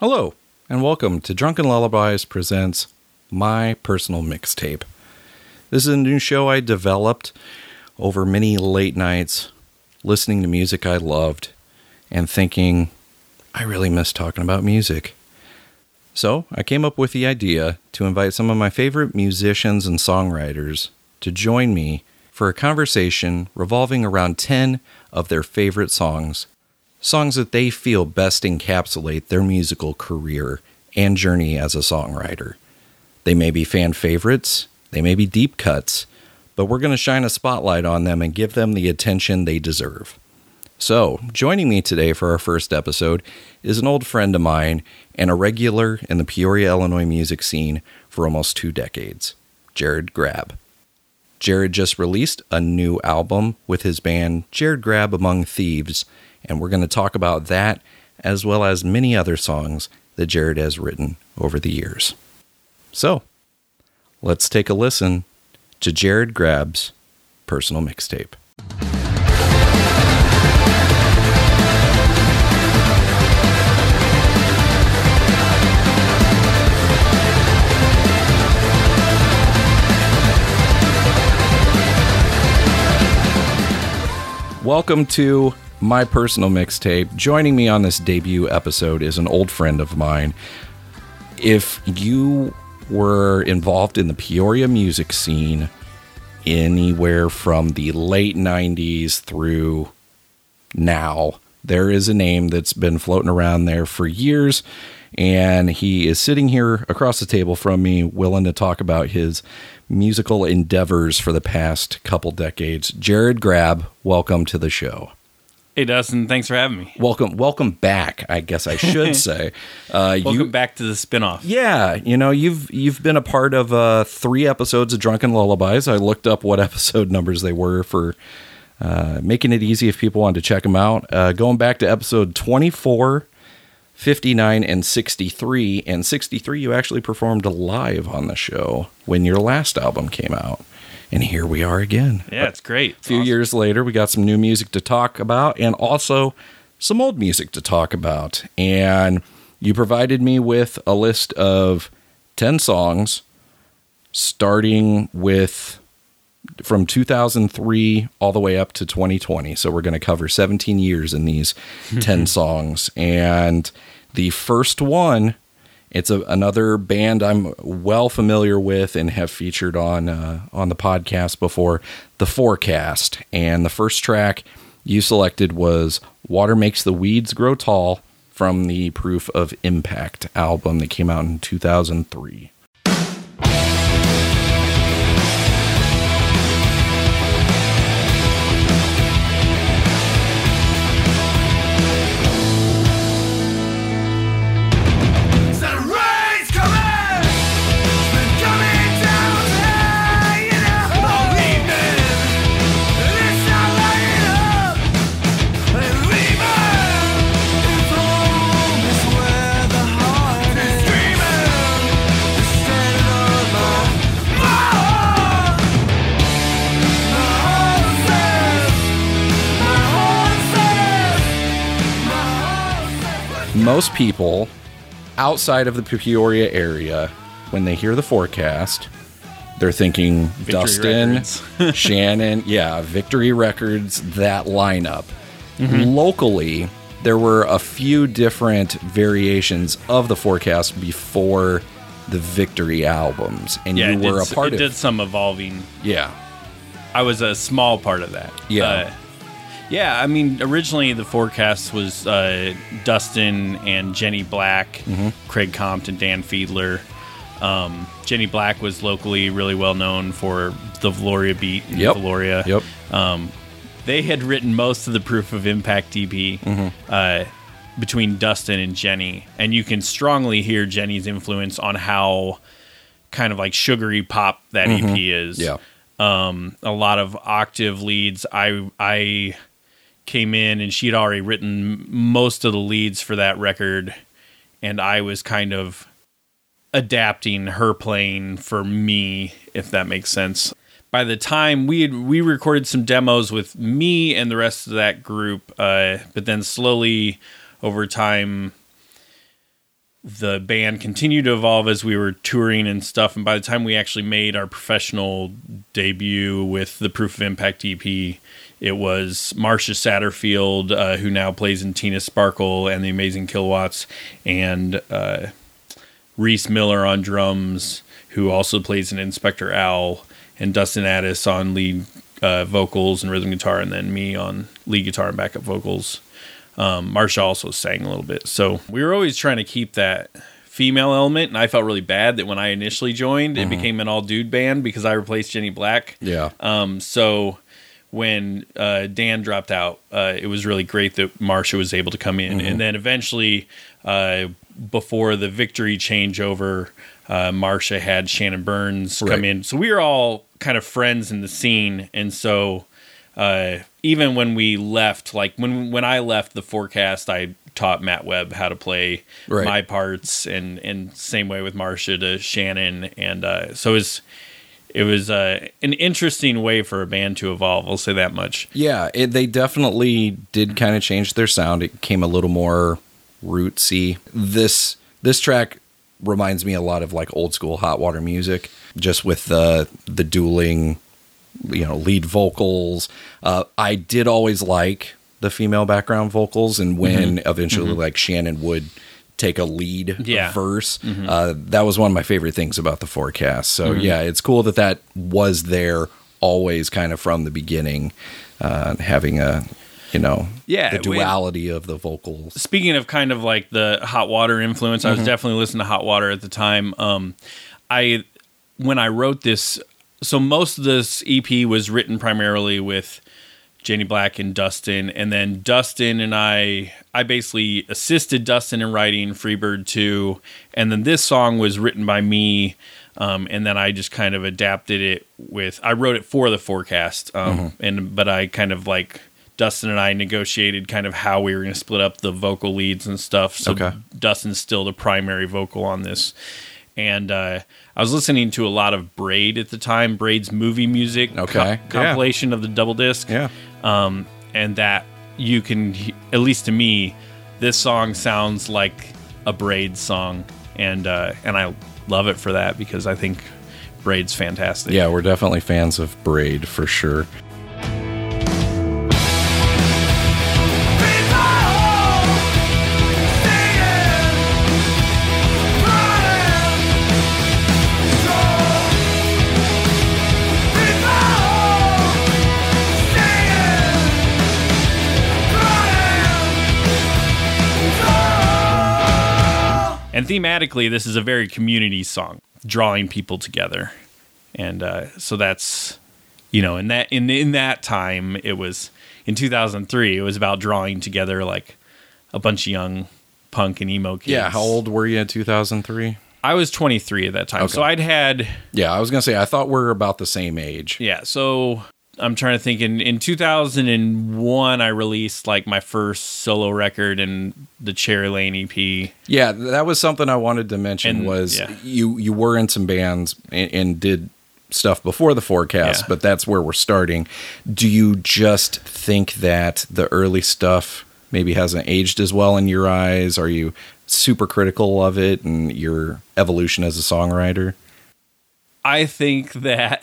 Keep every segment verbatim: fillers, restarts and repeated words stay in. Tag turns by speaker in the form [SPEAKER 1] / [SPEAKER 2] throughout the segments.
[SPEAKER 1] Hello, and welcome to Drunken Lullabies presents My Personal Mixtape. This is a new show I developed over many late nights, listening to music I loved, and thinking, I really miss talking about music. So, I came up with the idea to invite some of my favorite musicians and songwriters to join me for a conversation revolving around ten of their favorite songs. Songs that they feel best encapsulate their musical career and journey as a songwriter. They may be fan favorites, they may be deep cuts, but we're going to shine a spotlight on them and give them the attention they deserve. So, joining me today for our first episode is an old friend of mine and a regular in the Peoria, Illinois music scene for almost two decades, Jared Grabb. Jared just released a new album with his band Jared Grabb Among Thieves, and we're going to talk about that as well as many other songs that Jared has written over the years. So, let's take a listen to Jared Grabb's personal mixtape. Welcome to My Personal Mixtape. Joining me on this debut episode is an old friend of mine. If you were involved in the Peoria music scene anywhere from the late nineties through now, there is a name that's been floating around there for years, and he is sitting here across the table from me, willing to talk about his musical endeavors for the past couple decades. Jared Grabb, welcome to the show.
[SPEAKER 2] Hey, Dustin. Thanks for having me.
[SPEAKER 1] Welcome welcome back, I guess I should say. Uh,
[SPEAKER 2] welcome
[SPEAKER 1] you,
[SPEAKER 2] back to the spinoff.
[SPEAKER 1] Yeah, you know, you've you've been a part of uh, three episodes of Drunken Lullabies. I looked up what episode numbers they were for uh, making it easy if people wanted to check them out. Uh, going back to episode twenty-four, fifty-nine, and sixty-three. And sixty-three, you actually performed live on the show when your last album came out. And here we are again.
[SPEAKER 2] Yeah, it's great.
[SPEAKER 1] A few awesome. years later, we got some new music to talk about and also some old music to talk about. And you provided me with a list of ten songs, starting with from two thousand three all the way up to twenty twenty. So we're going to cover seventeen years in these ten songs. And the first one, it's a, another band I'm well familiar with and have featured on uh, on the podcast before, The Forecast. And the first track you selected was Water Makes the Weeds Grow Tall from the Proof of Impact album that came out in two thousand three. Most people outside of the Peoria area, when they hear The Forecast, they're thinking Victory Dustin, Shannon, yeah, Victory Records, that lineup. Mm-hmm. Locally, there were a few different variations of The Forecast before the Victory albums, and yeah, you were
[SPEAKER 2] did,
[SPEAKER 1] a part
[SPEAKER 2] it
[SPEAKER 1] of
[SPEAKER 2] it. did some evolving.
[SPEAKER 1] Yeah.
[SPEAKER 2] I was a small part of that.
[SPEAKER 1] Yeah.
[SPEAKER 2] Uh, Yeah, I mean, originally The Forecast was uh, Dustin and Jenny Black, mm-hmm. Craig Compton, Dan Fiedler. Um, Jenny Black was locally really well known for the Valoria beat in
[SPEAKER 1] yep.
[SPEAKER 2] Valoria.
[SPEAKER 1] Yep.
[SPEAKER 2] Um, they had written most of the Proof of Impact E P mm-hmm. uh, between Dustin and Jenny, and you can strongly hear Jenny's influence on how kind of like sugary pop that mm-hmm. E P is.
[SPEAKER 1] Yeah.
[SPEAKER 2] Um, a lot of octave leads. I I. came in and she'd already written most of the leads for that record, and I was kind of adapting her playing for me, if that makes sense. By the time we had, we recorded some demos with me and the rest of that group, uh, but then slowly over time, the band continued to evolve as we were touring and stuff. And by the time we actually made our professional debut with the Proof of Impact E P, it was Marcia Satterfield, uh, who now plays in Tina Sparkle and the Amazing Kilowatts, and uh, Reese Miller on drums, who also plays in Inspector Owl, and Dustin Addis on lead uh, vocals and rhythm guitar, and then me on lead guitar and backup vocals. Um, Marcia also sang a little bit. So we were always trying to keep that female element, and I felt really bad that when I initially joined, mm-hmm. it became an all-dude band because I replaced Jenny Black.
[SPEAKER 1] Yeah.
[SPEAKER 2] Um, so when uh, Dan dropped out, uh, it was really great that Marcia was able to come in. Mm-hmm. And then eventually, uh, before the Victory changeover, uh, Marcia had Shannon Burns right. come in. So we were all kind of friends in the scene, and so... Uh, even when we left, like when when I left the Forecast, I taught Matt Webb how to play right. my parts, and, and same way with Marcia to Shannon, and uh, so it was it was uh, an interesting way for a band to evolve. I'll say that much.
[SPEAKER 1] Yeah, it, they definitely did kind of change their sound. It became a little more rootsy. This this track reminds me a lot of like old school Hot Water Music, just with the the dueling, you know, lead vocals. Uh, I did always like the female background vocals, and when mm-hmm. eventually mm-hmm. like Shannon would take a lead
[SPEAKER 2] yeah.
[SPEAKER 1] verse,
[SPEAKER 2] mm-hmm.
[SPEAKER 1] uh, that was one of my favorite things about the Forecast. So
[SPEAKER 2] mm-hmm.
[SPEAKER 1] yeah, it's cool that that was there always kind of from the beginning, uh, having a, you know,
[SPEAKER 2] yeah,
[SPEAKER 1] the duality of the vocals.
[SPEAKER 2] Speaking of kind of like the Hot Water influence, mm-hmm. I was definitely listening to Hot Water at the time. Um, I, when I wrote this, so most of this E P was written primarily with Jenny Black and Dustin, and then Dustin and I, I basically assisted Dustin in writing Freebird two, and then this song was written by me, um, and then I just kind of adapted it with, I wrote it for the Forecast, um, mm-hmm. and but I kind of like, Dustin and I negotiated kind of how we were going to split up the vocal leads and stuff, so
[SPEAKER 1] okay.
[SPEAKER 2] Dustin's still the primary vocal on this. And uh, I was listening to a lot of Braid at the time, Braid's movie music
[SPEAKER 1] okay.
[SPEAKER 2] co- compilation yeah. of the double disc.
[SPEAKER 1] Yeah.
[SPEAKER 2] Um, and that you can, at least to me, this song sounds like a Braid song. And uh, and I love it for that because I think Braid's fantastic.
[SPEAKER 1] Yeah, we're definitely fans of Braid for sure.
[SPEAKER 2] And thematically, this is a very community song, drawing people together, and uh, so that's, you know, in that in in that time, it was in two thousand three. It was about drawing together like a bunch of young punk and emo kids.
[SPEAKER 1] Yeah, how old were you in two thousand three?
[SPEAKER 2] I was twenty-three at that time, okay. so I'd had.
[SPEAKER 1] Yeah, I was gonna say I thought we're about the same age.
[SPEAKER 2] Yeah, so. I'm trying to think. In, in two thousand one, I released like my first solo record and the Cherry Lane E P.
[SPEAKER 1] Yeah, that was something I wanted to mention. And, was yeah. you you were in some bands and, and did stuff before the Forecast, yeah. but that's where we're starting. Do you just think that the early stuff maybe hasn't aged as well in your eyes? Are you super critical of it and your evolution as a songwriter?
[SPEAKER 2] I think that.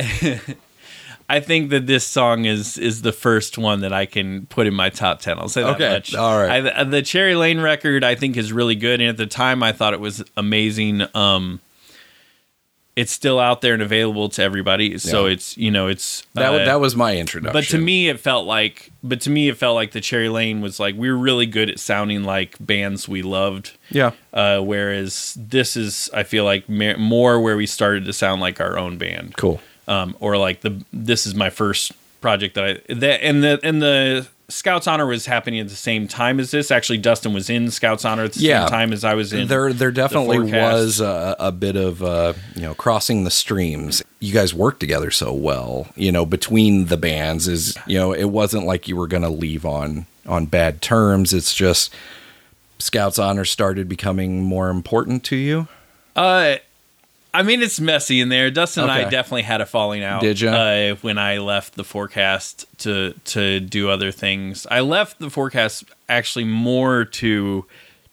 [SPEAKER 2] I think that this song is is the first one that I can put in my top ten. I'll say that
[SPEAKER 1] okay.
[SPEAKER 2] much.
[SPEAKER 1] All right.
[SPEAKER 2] I, the Cherry Lane record, I think, is really good. And at the time, I thought it was amazing. Um, it's still out there and available to everybody. So yeah. it's, you know, it's...
[SPEAKER 1] That,
[SPEAKER 2] uh,
[SPEAKER 1] that was my introduction.
[SPEAKER 2] But to me, it felt like... But to me, it felt like the Cherry Lane was like, we were really good at sounding like bands we loved.
[SPEAKER 1] Yeah.
[SPEAKER 2] Uh, whereas this is, I feel like, more where we started to sound like our own band.
[SPEAKER 1] Cool.
[SPEAKER 2] Um, or like the this is my first project that I that and the and the Scouts Honor was happening at the same time as this. Actually, Dustin was in Scouts Honor at the
[SPEAKER 1] yeah.
[SPEAKER 2] same time as I was in.
[SPEAKER 1] There, there definitely
[SPEAKER 2] the
[SPEAKER 1] was a, a bit of uh, you know, crossing the streams. You guys worked together so well, you know, between the bands. Is you know, it wasn't like you were going to leave on on bad terms. It's just Scouts Honor started becoming more important to you.
[SPEAKER 2] Uh. I mean, it's messy in there. Dustin
[SPEAKER 1] okay.
[SPEAKER 2] and I definitely had a falling out.
[SPEAKER 1] Did you?
[SPEAKER 2] Uh, when I left the Forecast to to do other things. I left the Forecast actually more to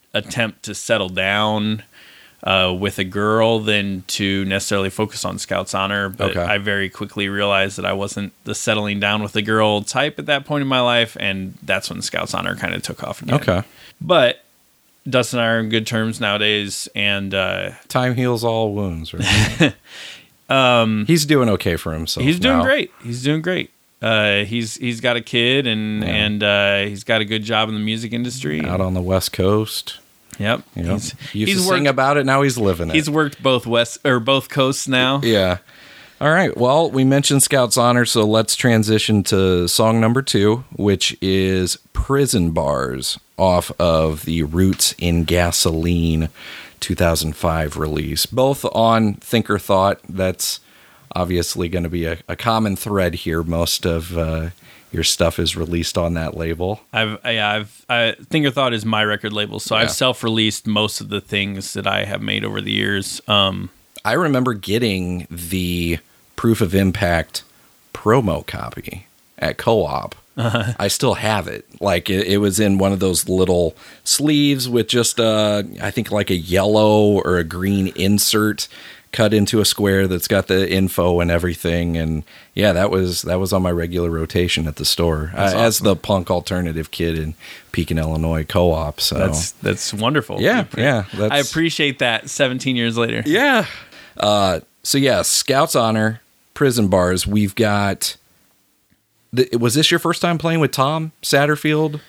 [SPEAKER 2] attempt to settle down uh, with a girl than to necessarily focus on Scouts Honor. But
[SPEAKER 1] Okay.
[SPEAKER 2] I very quickly realized that I wasn't the settling down with a girl type at that point in my life, and that's when Scouts Honor kind of took off again.
[SPEAKER 1] Okay.
[SPEAKER 2] But Dustin and I are on good terms nowadays, and uh,
[SPEAKER 1] Time heals all wounds, right? um, he's doing okay for himself.
[SPEAKER 2] he's doing
[SPEAKER 1] now.
[SPEAKER 2] great. He's doing great. Uh, he's he's got a kid, and
[SPEAKER 1] Yeah.
[SPEAKER 2] and uh, he's got a good job in the music industry.
[SPEAKER 1] Out on the West Coast.
[SPEAKER 2] Yep.
[SPEAKER 1] You know,
[SPEAKER 2] He's,
[SPEAKER 1] he used
[SPEAKER 2] he's
[SPEAKER 1] to sing
[SPEAKER 2] worked,
[SPEAKER 1] about it. Now he's living it.
[SPEAKER 2] he's worked both west or both coasts now.
[SPEAKER 1] Yeah. All right. Well, we mentioned Scouts Honor, so let's transition to song number two, which is Prison Bars off of the Roots in Gasoline two thousand five release. Both on Thinker Thought. That's obviously going to be a, a common thread here. Most of uh, your stuff is released on that label.
[SPEAKER 2] I've yeah, I've I Thinker Thought is my record label, so
[SPEAKER 1] Yeah.
[SPEAKER 2] I've self-released most of the things that I have made over the years. Um,
[SPEAKER 1] I remember getting the Proof of Impact promo copy at Co-op. Uh-huh. I still have it. Like it, it was in one of those little sleeves with just uh, I think like a yellow or a green insert cut into a square that's got the info and everything. And yeah, that was that was on my regular rotation at the store uh,
[SPEAKER 2] awesome.
[SPEAKER 1] as the punk alternative kid in Pekin, Illinois Co-op. So
[SPEAKER 2] that's that's wonderful.
[SPEAKER 1] yeah, yeah. That's,
[SPEAKER 2] I appreciate that. seventeen years later.
[SPEAKER 1] Yeah. Uh, so yeah, Scouts Honor, Prison Bars. We've got. The, was this your first time playing with Tom Satterfield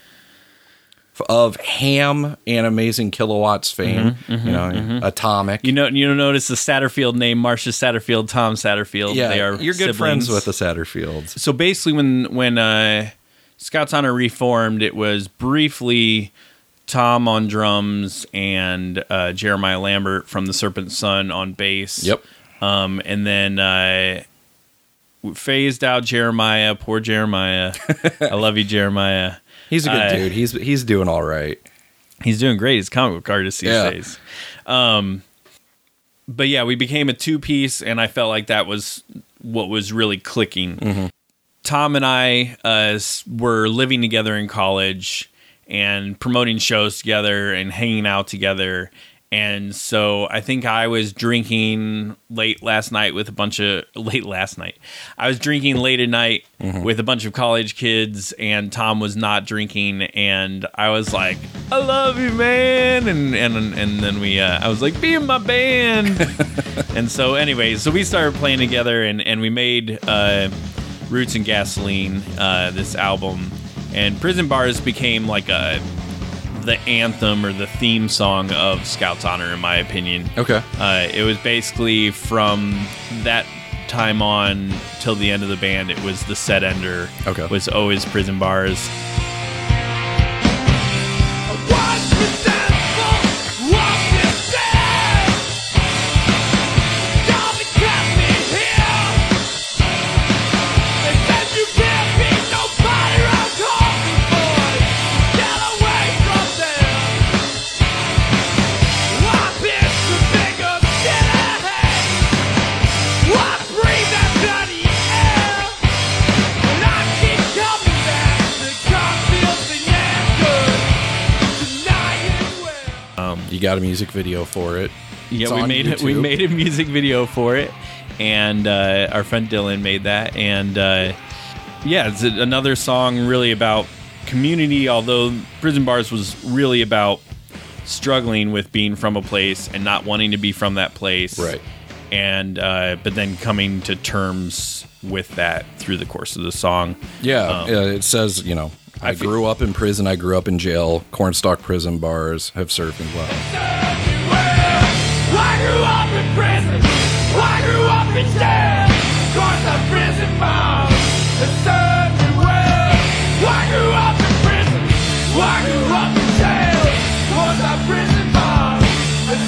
[SPEAKER 1] of Ham and Amazing Kilowatts fame?
[SPEAKER 2] Mm-hmm, mm-hmm,
[SPEAKER 1] you know,
[SPEAKER 2] mm-hmm.
[SPEAKER 1] Atomic.
[SPEAKER 2] You know, you notice the Satterfield name, Marcia Satterfield, Tom Satterfield.
[SPEAKER 1] yeah,
[SPEAKER 2] they are
[SPEAKER 1] you're good
[SPEAKER 2] siblings.
[SPEAKER 1] friends with the Satterfields.
[SPEAKER 2] So basically, when when uh, Scouts Honor reformed, it was briefly Tom on drums and uh, Jeremiah Lambert from the Serpent Sun on bass.
[SPEAKER 1] Yep.
[SPEAKER 2] Um, and then uh, phased out Jeremiah. Poor Jeremiah. I love you, Jeremiah.
[SPEAKER 1] He's a good
[SPEAKER 2] Uh,
[SPEAKER 1] dude. He's he's doing all right.
[SPEAKER 2] He's doing great. He's a comic book artist these
[SPEAKER 1] Yeah.
[SPEAKER 2] days. Um, but yeah, we became a two piece, and I felt like that was what was really clicking.
[SPEAKER 1] Mm-hmm.
[SPEAKER 2] Tom and I uh, s- were living together in college and promoting shows together and hanging out together. And so I think I was drinking late last night with a bunch of late last night. I was drinking late at night
[SPEAKER 1] Mm-hmm.
[SPEAKER 2] with a bunch of college kids, and Tom was not drinking. And I was like, "I love you, man!" And and and then we, uh, I was like, "Be in my band." And so, anyway, so we started playing together, and and we made uh, Roots and Gasoline, uh, this album, and Prison Bars became like a. the anthem or the theme song of Scouts Honor, in my opinion.
[SPEAKER 1] Okay.
[SPEAKER 2] Uh, it was basically from that time on till the end of the band, it was the set ender.
[SPEAKER 1] Okay.
[SPEAKER 2] Was always Prison Bars.
[SPEAKER 1] You got a music video for it.
[SPEAKER 2] Yeah,
[SPEAKER 1] It's
[SPEAKER 2] we
[SPEAKER 1] on
[SPEAKER 2] made it. We
[SPEAKER 1] YouTube.
[SPEAKER 2] made a music video for it, and uh, our friend Dylan made that. And uh, yeah, it's a- another song really about community. Although Prison Bars was really about struggling with being from a place and not wanting to be from that place,
[SPEAKER 1] Right.
[SPEAKER 2] And uh, but then coming to terms with that through the course of the song.
[SPEAKER 1] Yeah,
[SPEAKER 2] Um,
[SPEAKER 1] uh, it says, you know, I,
[SPEAKER 2] I feel-
[SPEAKER 1] grew up in prison, I grew up in jail, Cornstalk Prison Bars have served me well.
[SPEAKER 3] I grew up in prison. I grew up in jail. Cause the prison bars that served me well. I grew up in prison. I grew up in jail. Cause the prison bars that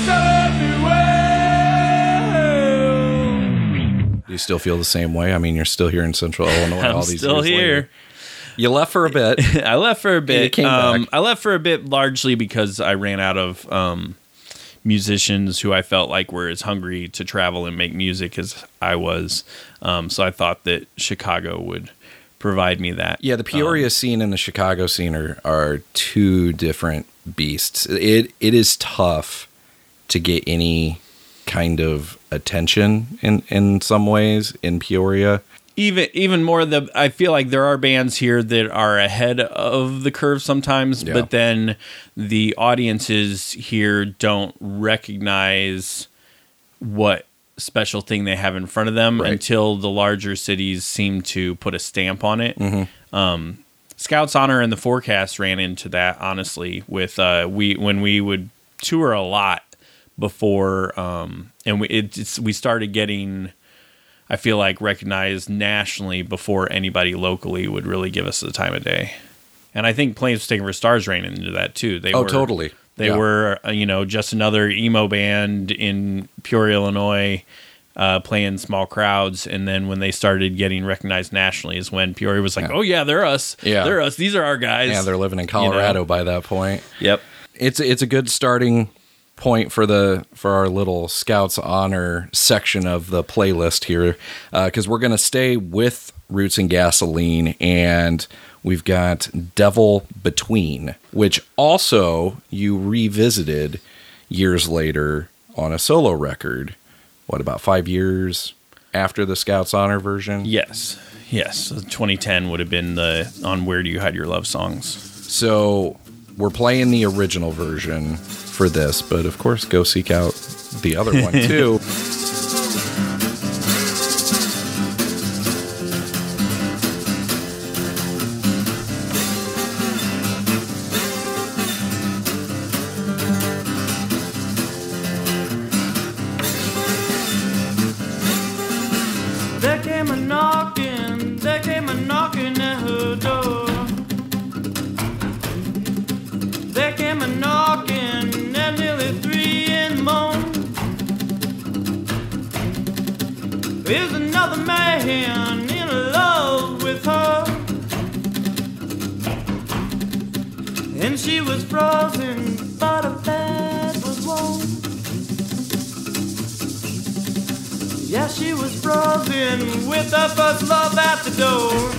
[SPEAKER 3] served me well.
[SPEAKER 1] Do you still feel the same way? I mean, you're still here in Central Illinois
[SPEAKER 2] I'm
[SPEAKER 1] all these
[SPEAKER 2] still
[SPEAKER 1] years
[SPEAKER 2] here.
[SPEAKER 1] later. You left for a bit.
[SPEAKER 2] I left for a bit.
[SPEAKER 1] you came
[SPEAKER 2] um,
[SPEAKER 1] back.
[SPEAKER 2] I left for a bit largely because I ran out of um, musicians who I felt like were as hungry to travel and make music as I was. Um, so I thought that Chicago would provide me that.
[SPEAKER 1] Yeah, the Peoria um, scene and the Chicago scene are, are two different beasts. It it is tough to get any kind of attention in, in some ways in Peoria.
[SPEAKER 2] Even even more, the I feel like there are bands here that are ahead of the curve sometimes, yeah. but then the audiences here don't recognize what special thing they have in front of them right. until the larger cities seem to put a stamp on it. Mm-hmm. Um, Scouts Honor and the Forecast ran into that, honestly, with uh, we when we would tour a lot before, um, and we it, it's, we started getting. I feel like recognized nationally before anybody locally would really give us the time of day. And I think Planes Taking for Stars ran into that too. They
[SPEAKER 1] oh,
[SPEAKER 2] were,
[SPEAKER 1] totally.
[SPEAKER 2] They yeah. were, uh, you know, just another emo band in Peoria, Illinois, uh, playing small crowds. And then when they started getting recognized nationally is when Peoria was like, yeah. oh yeah, they're us. Yeah. They're us. These are our guys.
[SPEAKER 1] Yeah, they're living in Colorado you know? by that point.
[SPEAKER 2] Yep.
[SPEAKER 1] It's, it's a good starting point for the for our little Scouts Honor section of the playlist here, because uh, we're going to stay with Roots and Gasoline, and we've got Devil Between, which also you revisited years later on a solo record. What, about five years after the Scouts Honor version?
[SPEAKER 2] Yes, yes. twenty ten would have been the on Where Do You Hide Your Love songs.
[SPEAKER 1] So we're playing the original version for this, but of course go seek out the other one too.
[SPEAKER 3] There came a knocking, there came a knocking at her door. There came a knocking at nearly three in the morning. There's another man in love with her, and she was frozen, but her bed was warm. Yeah, she was frozen with her first love at the door.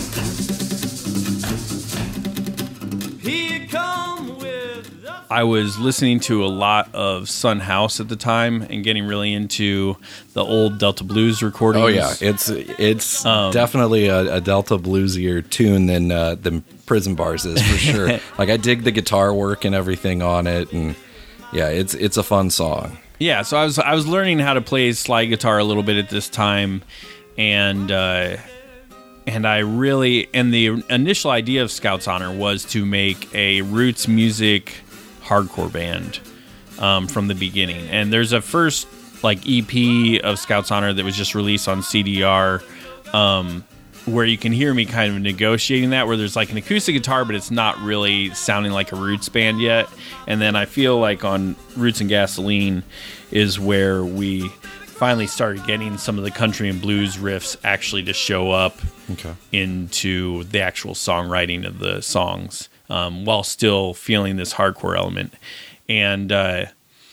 [SPEAKER 3] He come with the
[SPEAKER 2] I was listening to a lot of Son House at the time and getting really into the old Delta Blues recordings.
[SPEAKER 1] Oh yeah, it's it's um, definitely a, a Delta bluesier tune than uh, than Prison Bars is for sure. Like I dig the guitar work and everything on it, and yeah, it's it's a fun song.
[SPEAKER 2] Yeah, so I was I was learning how to play slide guitar a little bit at this time, and uh, and I really and the initial idea of Scouts Honor was to make a roots music hardcore band um, from the beginning. And there's a first like E P of Scouts Honor that was just released on C D R, um, where you can hear me kind of negotiating that, where there's like an acoustic guitar, but it's not really sounding like a roots band yet. And then I feel like on Roots and Gasoline is where we finally started getting some of the country and blues riffs actually to show up okay. into the actual songwriting of the songs, um, while still feeling this hardcore element. And uh,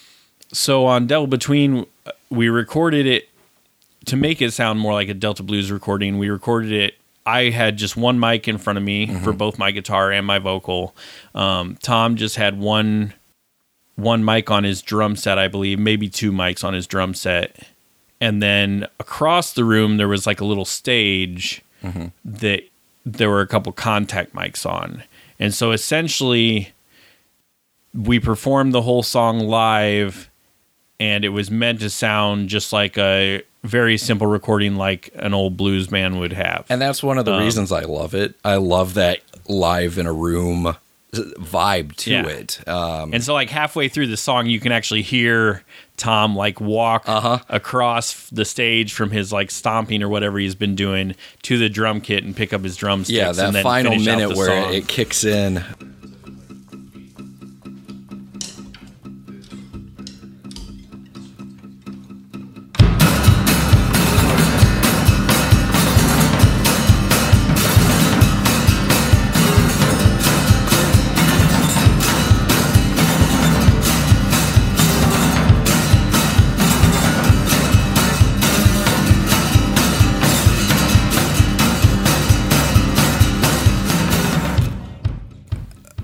[SPEAKER 2] so on Devil Between, we recorded it to make it sound more like a Delta Blues recording. We recorded it. I had just one mic in front of me mm-hmm. for both my guitar and my vocal. Um, Tom just had one one mic on his drum set, I believe, maybe two mics on his drum set. And then across the room, there was like a little stage mm-hmm. that there were a couple contact mics on. And so essentially, we performed the whole song live, and it was meant to sound just like a very simple recording like an old blues band would have.
[SPEAKER 1] And that's one of the um, reasons I love it. I love that live in a room vibe to yeah. it. Um,
[SPEAKER 2] and so like halfway through the song, you can actually hear Tom like walk uh-huh. across the stage from his like stomping or whatever he's been doing to the drum kit and pick up his drumsticks.
[SPEAKER 1] Yeah, that
[SPEAKER 2] and then
[SPEAKER 1] final minute where
[SPEAKER 2] song.
[SPEAKER 1] It kicks in.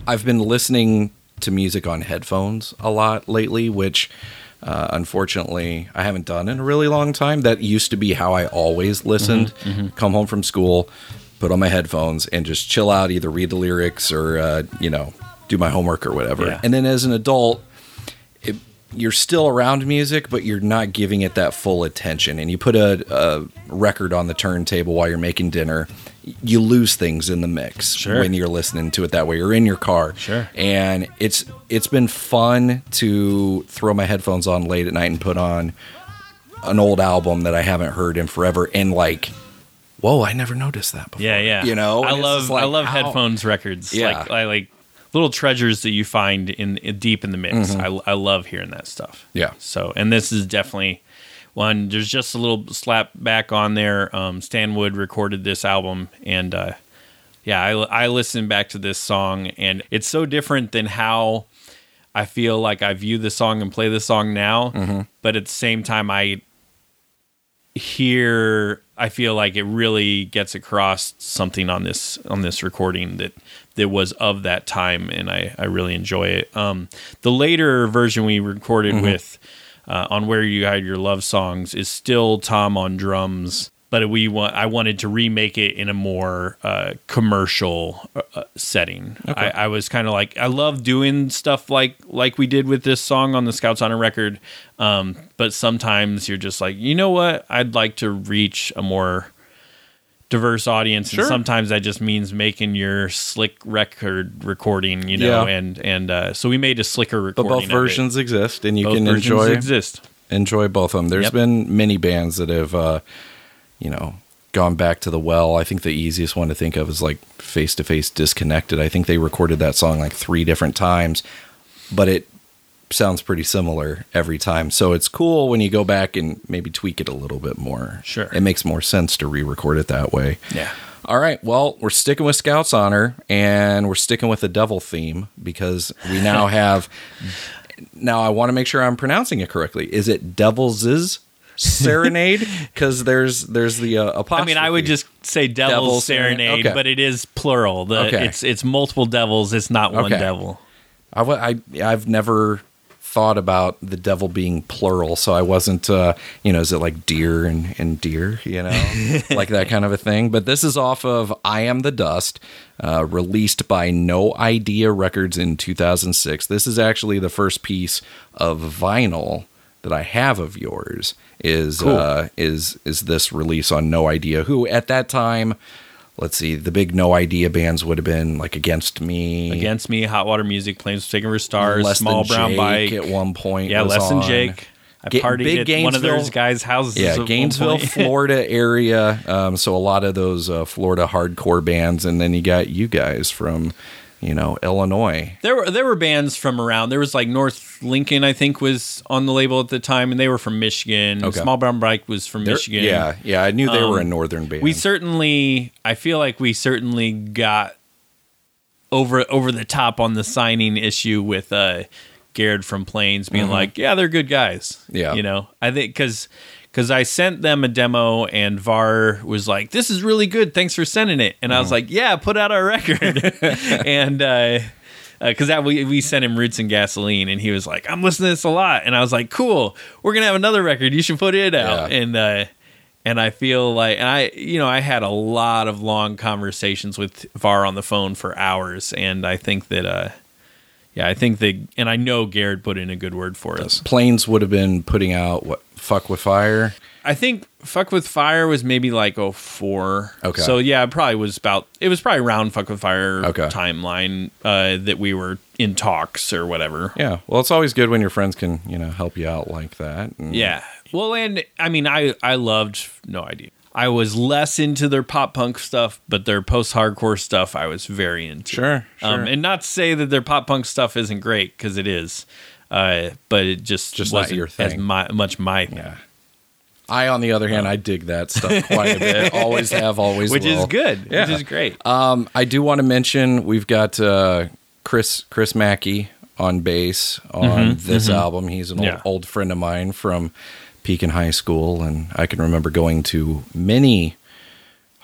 [SPEAKER 1] I've been listening to music on headphones a lot lately, which uh, unfortunately I haven't done in a really long time. That used to be how I always listened. Mm-hmm, mm-hmm. Come home from school, put on my headphones, and just chill out, either read the lyrics or, uh, you know, do my homework or whatever. Yeah. And then as an adult, it, you're still around music, but you're not giving it that full attention. And you put a, a record on the turntable while you're making dinner, you lose things in the mix sure. when you're listening to it that way, or in your car.
[SPEAKER 2] Sure.
[SPEAKER 1] And it's it's been fun to throw my headphones on late at night and put on an old album that I haven't heard in forever, and like, whoa, I never noticed that before.
[SPEAKER 2] Yeah, yeah.
[SPEAKER 1] You know,
[SPEAKER 2] I love
[SPEAKER 1] like,
[SPEAKER 2] I love
[SPEAKER 1] how?
[SPEAKER 2] headphones records.
[SPEAKER 1] Yeah.
[SPEAKER 2] Like I like little treasures that you find in, in deep in the mix. Mm-hmm. I I love hearing that stuff.
[SPEAKER 1] Yeah.
[SPEAKER 2] So, and this is definitely one. There's just a little slap back on there. Um, Stan Wood recorded this album, and uh, yeah, I I listened back to this song, and it's so different than how I feel like I view the song and play the song now. Mm-hmm. But at the same time, I hear. I feel like it really gets across something on this on this recording that that was of that time, and I, I really enjoy it. Um, the later version we recorded mm-hmm. with uh, on Where You Hide Your Love Songs is still Tom on drums, but we want I wanted to remake it in a more uh, commercial uh, setting. Okay. I, I was kind of like, I love doing stuff like like we did with this song on the Scouts on a Record. Um, but sometimes you're just like, you know what? I'd like to reach a more diverse audience. Sure. And sometimes that just means making your slick record recording, you know, yeah. and, and, uh, so we made a slicker recording.
[SPEAKER 1] But both versions exist, and you
[SPEAKER 2] both
[SPEAKER 1] can enjoy,
[SPEAKER 2] exist.
[SPEAKER 1] enjoy both of them. There's yep. been many bands that have, uh, you know, gone back to the well. I think the easiest one to think of is like Face to Face Disconnected. I think they recorded that song like three different times, but it sounds pretty similar every time. So it's cool when you go back and maybe tweak it a little bit more.
[SPEAKER 2] Sure.
[SPEAKER 1] It makes more sense to re-record it that way.
[SPEAKER 2] Yeah.
[SPEAKER 1] All right. Well, we're sticking with Scouts Honor, and we're sticking with the devil theme because we now have, now I want to make sure I'm pronouncing it correctly. Is it Devil's Serenade? Because there's there's the uh, apostrophe.
[SPEAKER 2] I mean, I would just say Devil's, Devil's Serenade, okay. but it is plural. The, okay. It's it's multiple devils. It's not one
[SPEAKER 1] okay.
[SPEAKER 2] devil.
[SPEAKER 1] I, I, I've never thought about the devil being plural, so I wasn't, uh, you know, is it like deer and, and deer, you know, like that kind of a thing. But this is off of I Am the Dust, uh, released by No Idea Records in two thousand six. This is actually the first piece of vinyl that I have of yours. Is cool. uh, is is this release on No Idea? Who at that time, let's see, the big No Idea bands would have been like Against Me,
[SPEAKER 2] Against Me, Hot Water Music, Planes Taking for Stars,
[SPEAKER 1] Less
[SPEAKER 2] Small
[SPEAKER 1] Than
[SPEAKER 2] Brown
[SPEAKER 1] Jake
[SPEAKER 2] Bike
[SPEAKER 1] at one point.
[SPEAKER 2] Yeah,
[SPEAKER 1] was
[SPEAKER 2] Less Than
[SPEAKER 1] on.
[SPEAKER 2] Jake. I
[SPEAKER 1] Ga-
[SPEAKER 2] partied
[SPEAKER 1] big
[SPEAKER 2] at one of those guys' houses.
[SPEAKER 1] Yeah, Gainesville, Florida area. Um, so a lot of those uh, Florida hardcore bands, and then you got you guys from, you know, Illinois.
[SPEAKER 2] There were there were bands from around. There was like North Lincoln, I think, was on the label at the time, and they were from Michigan. Okay. Small Brown Bike was from
[SPEAKER 1] They're,
[SPEAKER 2] Michigan.
[SPEAKER 1] Yeah, yeah, I knew they um, were a northern band.
[SPEAKER 2] We certainly, I feel like we certainly got over over the top on the signing issue with uh, Garrett from Plains being mm-hmm. like, yeah, they're good guys. Yeah, you know, I think because. Because I sent them a demo, and V A R was like, "This is really good. Thanks for sending it." And mm. I was like, "Yeah, put out our record." and because uh, uh, we we sent him Roots and Gasoline, and he was like, "I'm listening to this a lot." And I was like, "Cool, we're gonna have another record. You should put it out." Yeah. And uh, and I feel like, and I you know I had a lot of long conversations with V A R on the phone for hours, and I think that. Uh, Yeah, I think that, and I know Garrett put in a good word for us.
[SPEAKER 1] Plains would have been putting out, what, Fuck With Fire?
[SPEAKER 2] I think Fuck With Fire was maybe like oh four.
[SPEAKER 1] Okay.
[SPEAKER 2] So yeah, it probably was about, it was probably around Fuck With Fire
[SPEAKER 1] okay.
[SPEAKER 2] timeline uh, that we were in talks or whatever.
[SPEAKER 1] Yeah, well, it's always good when your friends can, you know, help you out like that. And
[SPEAKER 2] yeah. Well, and I mean, I, I loved No Idea. I was less into their pop punk stuff, but their post-hardcore stuff I was very into.
[SPEAKER 1] Sure, sure.
[SPEAKER 2] Um, and not to say that their pop punk stuff isn't great, because it is. Uh, but it just,
[SPEAKER 1] just
[SPEAKER 2] wasn't
[SPEAKER 1] not your thing.
[SPEAKER 2] as my, much my thing.
[SPEAKER 1] Yeah. I, on the other hand, I dig that stuff quite a bit. Always have, always
[SPEAKER 2] Which
[SPEAKER 1] will.
[SPEAKER 2] is good.
[SPEAKER 1] Yeah.
[SPEAKER 2] Which is great.
[SPEAKER 1] Um, I do want to mention we've got uh, Chris Chris Mackey on bass on mm-hmm, this mm-hmm. album. He's an old,
[SPEAKER 2] yeah.
[SPEAKER 1] old friend of mine from Pekin High School, and I can remember going to many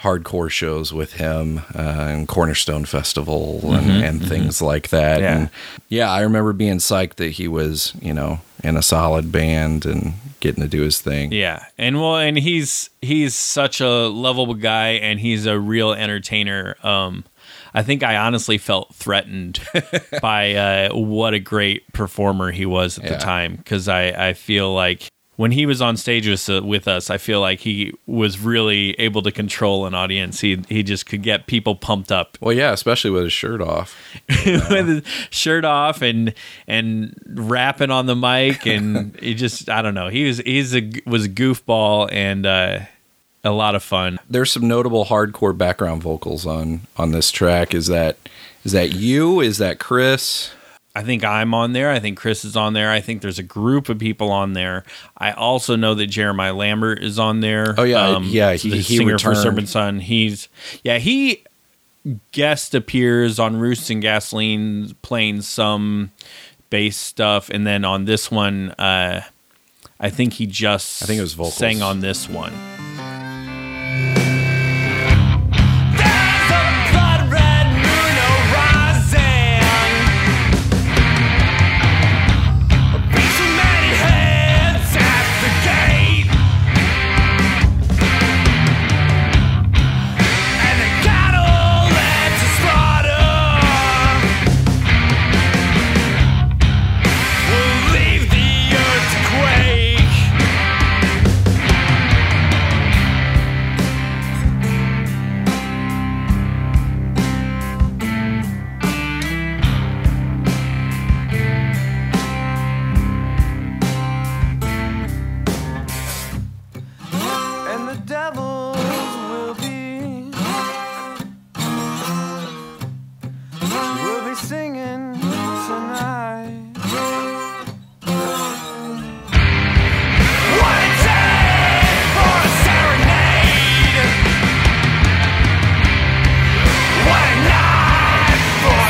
[SPEAKER 1] hardcore shows with him uh, and Cornerstone Festival and,
[SPEAKER 2] Mm-hmm,
[SPEAKER 1] and things like that.
[SPEAKER 2] Yeah.
[SPEAKER 1] And yeah, I remember being psyched that he was, you know, in a solid band and getting to do his thing.
[SPEAKER 2] Yeah, and well, and he's he's such a lovable guy, and he's a real entertainer. Um, I think I honestly felt threatened by uh, what a great performer he was at
[SPEAKER 1] Yeah.
[SPEAKER 2] the time, because I, I feel like when he was on stage with, uh, with us, I feel like he was really able to control an audience. He he just could get people pumped up
[SPEAKER 1] Well, yeah, especially with his shirt off.
[SPEAKER 2] with his shirt off and and rapping on the mic, and he just I don't know. He was he's a was a goofball and uh, a lot of fun.
[SPEAKER 1] There's some notable hardcore background vocals on on this track. Is that is that you? Is that Chris?
[SPEAKER 2] I think I'm on there. I think Chris is on there. I think there's a group of people on there. I also know that Jeremiah Lambert is on there.
[SPEAKER 1] Oh, yeah. Yeah, he-
[SPEAKER 2] the
[SPEAKER 1] he
[SPEAKER 2] singer
[SPEAKER 1] returned.
[SPEAKER 2] for Serpent Sun. He's yeah, he guest appears on Roosts and Gasoline playing some bass stuff, and then on this one, uh, I think he just
[SPEAKER 1] I think it was vocals.
[SPEAKER 2] sang on this one.
[SPEAKER 3] There's a blood red moon arising. Be so many heads at the gate, and the cattle led to slaughter will leave the earth to quake. And the devils will be will be singing tonight. What a day for a serenade! What a night for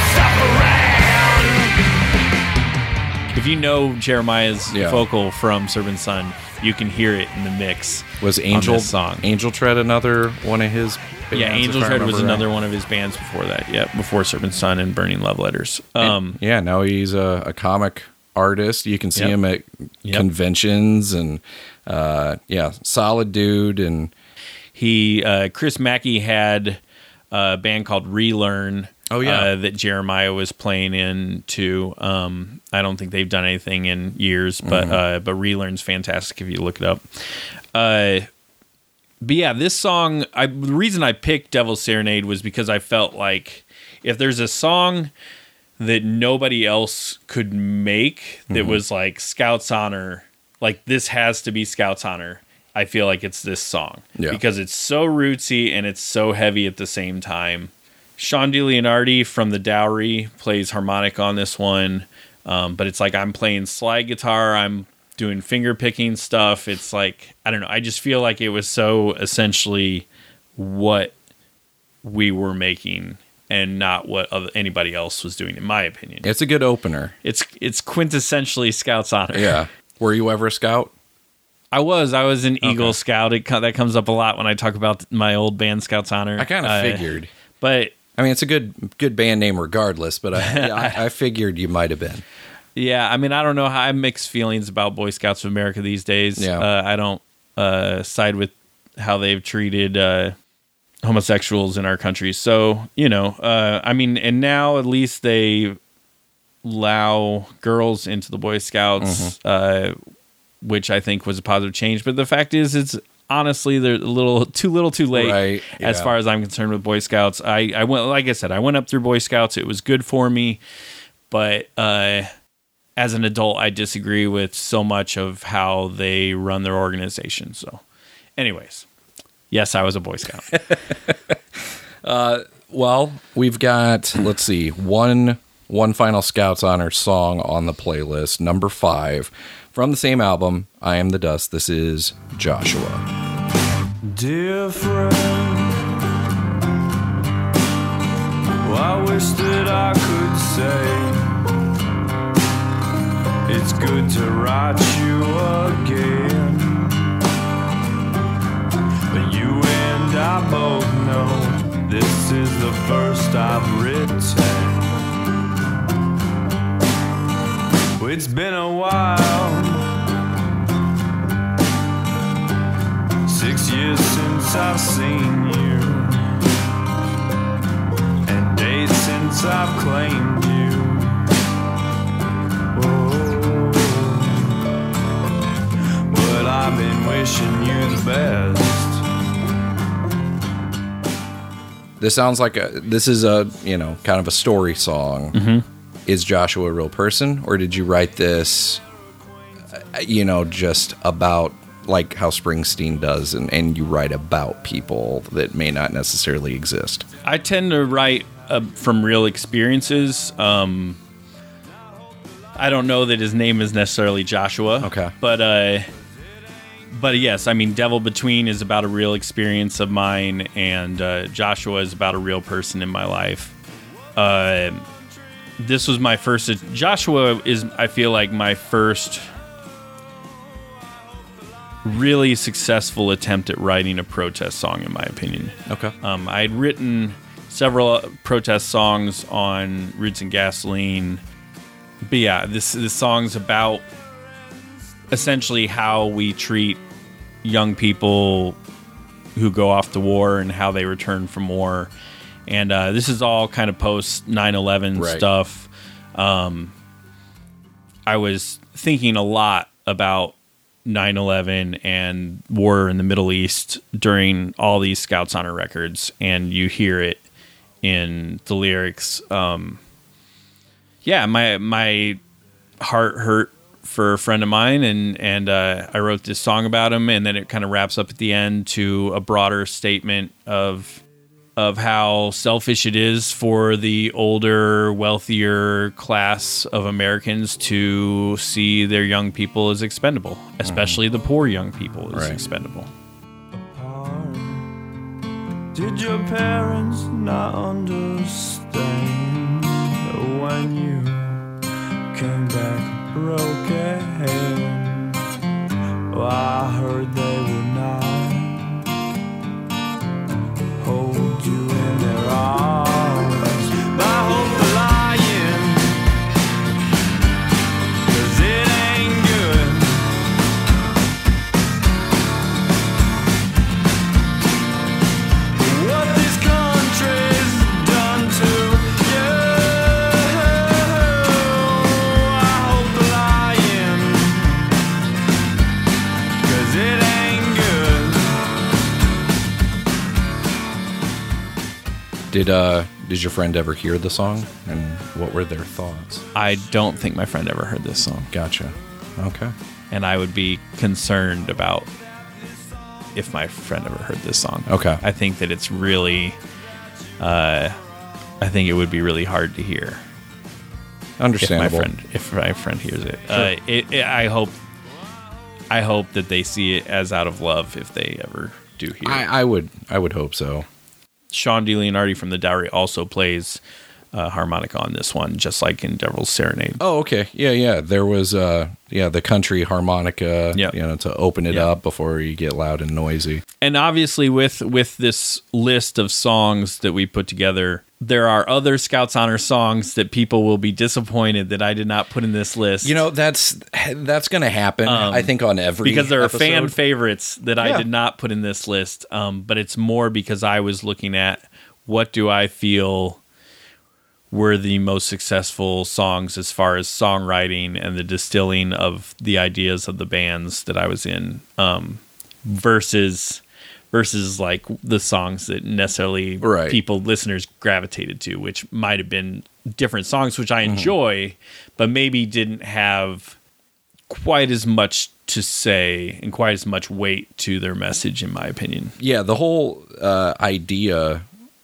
[SPEAKER 3] suffering!
[SPEAKER 2] If you know Jeremiah's
[SPEAKER 1] Yeah.
[SPEAKER 2] vocal from Serpent Sun, you can hear it in the mix.
[SPEAKER 1] Was
[SPEAKER 2] on
[SPEAKER 1] Angel
[SPEAKER 2] this song.
[SPEAKER 1] Angel Tread another one of his bands?
[SPEAKER 2] Yeah,
[SPEAKER 1] if
[SPEAKER 2] Angel
[SPEAKER 1] I
[SPEAKER 2] Tread was
[SPEAKER 1] remember right?
[SPEAKER 2] another one of his bands before that. Yep, before Serpent Sun and Burning Love Letters. Um,
[SPEAKER 1] Yeah, now he's a, a comic artist. You can see
[SPEAKER 2] Yep.
[SPEAKER 1] him at
[SPEAKER 2] Yep.
[SPEAKER 1] conventions and uh, yeah, solid dude. And
[SPEAKER 2] he uh, Chris Mackey had a band called Relearn.
[SPEAKER 1] Oh, yeah.
[SPEAKER 2] uh, that Jeremiah was playing in too. Um, I don't think they've done anything in years, but
[SPEAKER 1] Mm-hmm.
[SPEAKER 2] uh, but Relearn's fantastic if you look it up. Uh, but yeah, this song. I, the reason I picked Devil's Serenade was because I felt like if there's a song that nobody else could make that
[SPEAKER 1] Mm-hmm.
[SPEAKER 2] was like Scout's Honor, like this has to be Scout's Honor. I feel like it's this song
[SPEAKER 1] Yeah.
[SPEAKER 2] because it's so rootsy and it's so heavy at the same time. Sean DeLeonardi from The Dowry plays harmonic on this one, um, but it's like I'm playing slide guitar, I'm doing finger picking stuff. It's like, I don't know, I just feel like it was so essentially what we were making and not what other, anybody else was doing, in my opinion.
[SPEAKER 1] it's a good opener.
[SPEAKER 2] It's it's quintessentially Scout's Honor.
[SPEAKER 1] Yeah. Were you ever a scout?
[SPEAKER 2] I was. I was an Eagle Scout. It, co- that comes up a lot when I talk about my old band, Scout's Honor.
[SPEAKER 1] I kind of
[SPEAKER 2] Uh,
[SPEAKER 1] figured.
[SPEAKER 2] But
[SPEAKER 1] I mean, it's a good good band name regardless, but I I, I figured you might have been.
[SPEAKER 2] yeah, I mean, I don't know how I have mixed feelings about Boy Scouts of America these days.
[SPEAKER 1] Yeah.
[SPEAKER 2] Uh, I don't uh, side with how they've treated uh, homosexuals in our country. So, you know, uh, I mean, and now at least they allow girls into the Boy Scouts, uh, which I think was a positive change. But the fact is, it's honestly they're a little too little too late
[SPEAKER 1] Right,
[SPEAKER 2] as
[SPEAKER 1] yeah.
[SPEAKER 2] far as I'm concerned with Boy Scouts. I, I went, like I said, I went up through Boy Scouts. It was good for me, but uh, as an adult, I disagree with so much of how they run their organization. So, anyways, yes, I was a Boy Scout.
[SPEAKER 1] Well, we've got, let's see, one one final Scout's Honor song on the playlist, number five, from the same album, I Am the Dust. This is Joshua.
[SPEAKER 3] Dear friend, well, I wish that I could say it's good to write you again, but you and I both know
[SPEAKER 4] years since I've seen you, and days since I've claimed you. Oh, but I've been wishing you the best.
[SPEAKER 1] This sounds like a, this is a, you know, kind of a story song.
[SPEAKER 2] Mm-hmm.
[SPEAKER 1] Is Joshua a real person, or did you write this, you know, just about like how Springsteen does, and, and you write about people that may not necessarily exist?
[SPEAKER 2] I tend to write uh, from real experiences. Um, I don't know that his name is necessarily Joshua.
[SPEAKER 1] Okay.
[SPEAKER 2] But, uh, but yes, I mean, Devil Between is about a real experience of mine, and uh, Joshua is about a real person in my life. Uh, this was my first... Joshua is, I feel like, my first really successful attempt at writing a protest song, in my opinion.
[SPEAKER 1] Okay.
[SPEAKER 2] Um, I had written several protest songs on Roots and Gasoline. But yeah, this, this song's about essentially how we treat young people who go off to war and how they return from war. And uh, this is all kind of post nine eleven
[SPEAKER 1] Right.
[SPEAKER 2] stuff. Um, I was thinking a lot about nine eleven and war in the Middle East during all these Scouts Honor records, and you hear it in the lyrics. Um, yeah, my my heart hurt for a friend of mine, and and uh, I wrote this song about him, and then it kind of wraps up at the end to a broader statement of of how selfish it is for the older, wealthier class of Americans to see their young people as expendable, especially the poor young people as
[SPEAKER 1] Right.
[SPEAKER 2] expendable.
[SPEAKER 4] Did your parents not understand when you came back broken? Well, I heard they would not hold you in their arms. But I hope they're lying, 'cause it ain't good. What this country's done to you, I hope they're lying, 'cause it ain't good.
[SPEAKER 1] Did uh did your friend ever hear the song, and what were their thoughts?
[SPEAKER 2] I don't think my friend ever heard this song,
[SPEAKER 1] Gotcha. Okay.
[SPEAKER 2] and I would be concerned about if my friend ever heard this song.
[SPEAKER 1] Okay.
[SPEAKER 2] I think that it's really, uh, I think it would be really hard to hear if my
[SPEAKER 1] Understandable.
[SPEAKER 2] friend if my friend hears it. Uh, it, it. I hope, I hope that they see it as out of love if they ever do hear it.
[SPEAKER 1] I, I would I would hope so.
[SPEAKER 2] Sean DeLeonardi from The Dowry also plays uh, harmonica on this one, just like in Devil's Serenade.
[SPEAKER 1] Oh, okay. Yeah, yeah. There was uh yeah, the country harmonica,
[SPEAKER 2] Yep.
[SPEAKER 1] you know, to open it
[SPEAKER 2] Yep.
[SPEAKER 1] up before you get loud and noisy.
[SPEAKER 2] And obviously, with with this list of songs that we put together, there are other Scouts Honor songs that people will be disappointed that I did not put in this list.
[SPEAKER 1] You know, that's that's going to happen,
[SPEAKER 2] Um,
[SPEAKER 1] I think, on every
[SPEAKER 2] because there are fan
[SPEAKER 1] episode.
[SPEAKER 2] favorites that I
[SPEAKER 1] Yeah.
[SPEAKER 2] did not put in this list. Um, but it's more because I was looking at what do I feel were the most successful songs as far as songwriting and the distilling of the ideas of the bands that I was in, um, versus versus like the songs that necessarily
[SPEAKER 1] Right.
[SPEAKER 2] people, listeners gravitated to, which might have been different songs, which I
[SPEAKER 1] Mm-hmm.
[SPEAKER 2] enjoy, but maybe didn't have quite as much to say and quite as much weight to their message, in my opinion.
[SPEAKER 1] Yeah, the whole uh, idea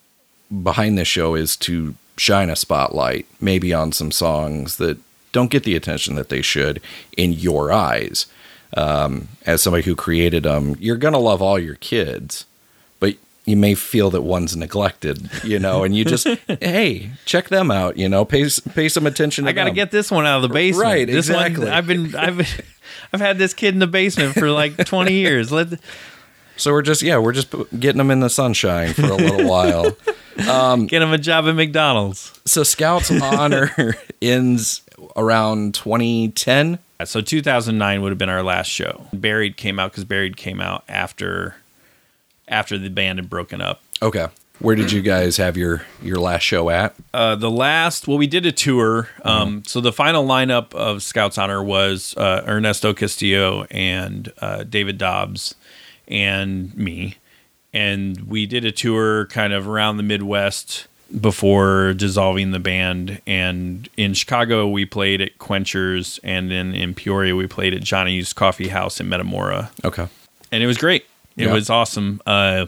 [SPEAKER 1] behind this show is to shine a spotlight maybe on some songs that don't get the attention that they should in your eyes. Um, as somebody who created them, you're going to love all your kids, but you may feel that one's neglected, you know, and you just, hey, check them out, you know, pay, pay some attention to
[SPEAKER 2] I got to
[SPEAKER 1] them.
[SPEAKER 2] get this one out of the basement.
[SPEAKER 1] Right,
[SPEAKER 2] this
[SPEAKER 1] exactly.
[SPEAKER 2] One, I've been, I've been, I've had this kid in the basement for like twenty years. Let,
[SPEAKER 1] So we're just, yeah, we're just getting them in the sunshine for a little while.
[SPEAKER 2] get him a job at McDonald's.
[SPEAKER 1] So Scouts Honor ends around twenty ten.
[SPEAKER 2] So two thousand nine would have been our last show. Buried came out because Buried came out after after the band had broken up.
[SPEAKER 1] Okay. Where did you guys have your, your last show at?
[SPEAKER 2] Uh, the last, well, we did a tour. Um, so the final lineup of Scouts Honor was uh, Ernesto Castillo and uh, David Dobbs and me. And we did a tour kind of around the Midwest before dissolving the band. And in Chicago, we played at Quenchers. And then in Peoria, we played at Johnny's Coffee House in Metamora.
[SPEAKER 1] Okay.
[SPEAKER 2] And it was great. It
[SPEAKER 1] Yeah.
[SPEAKER 2] was awesome. Uh,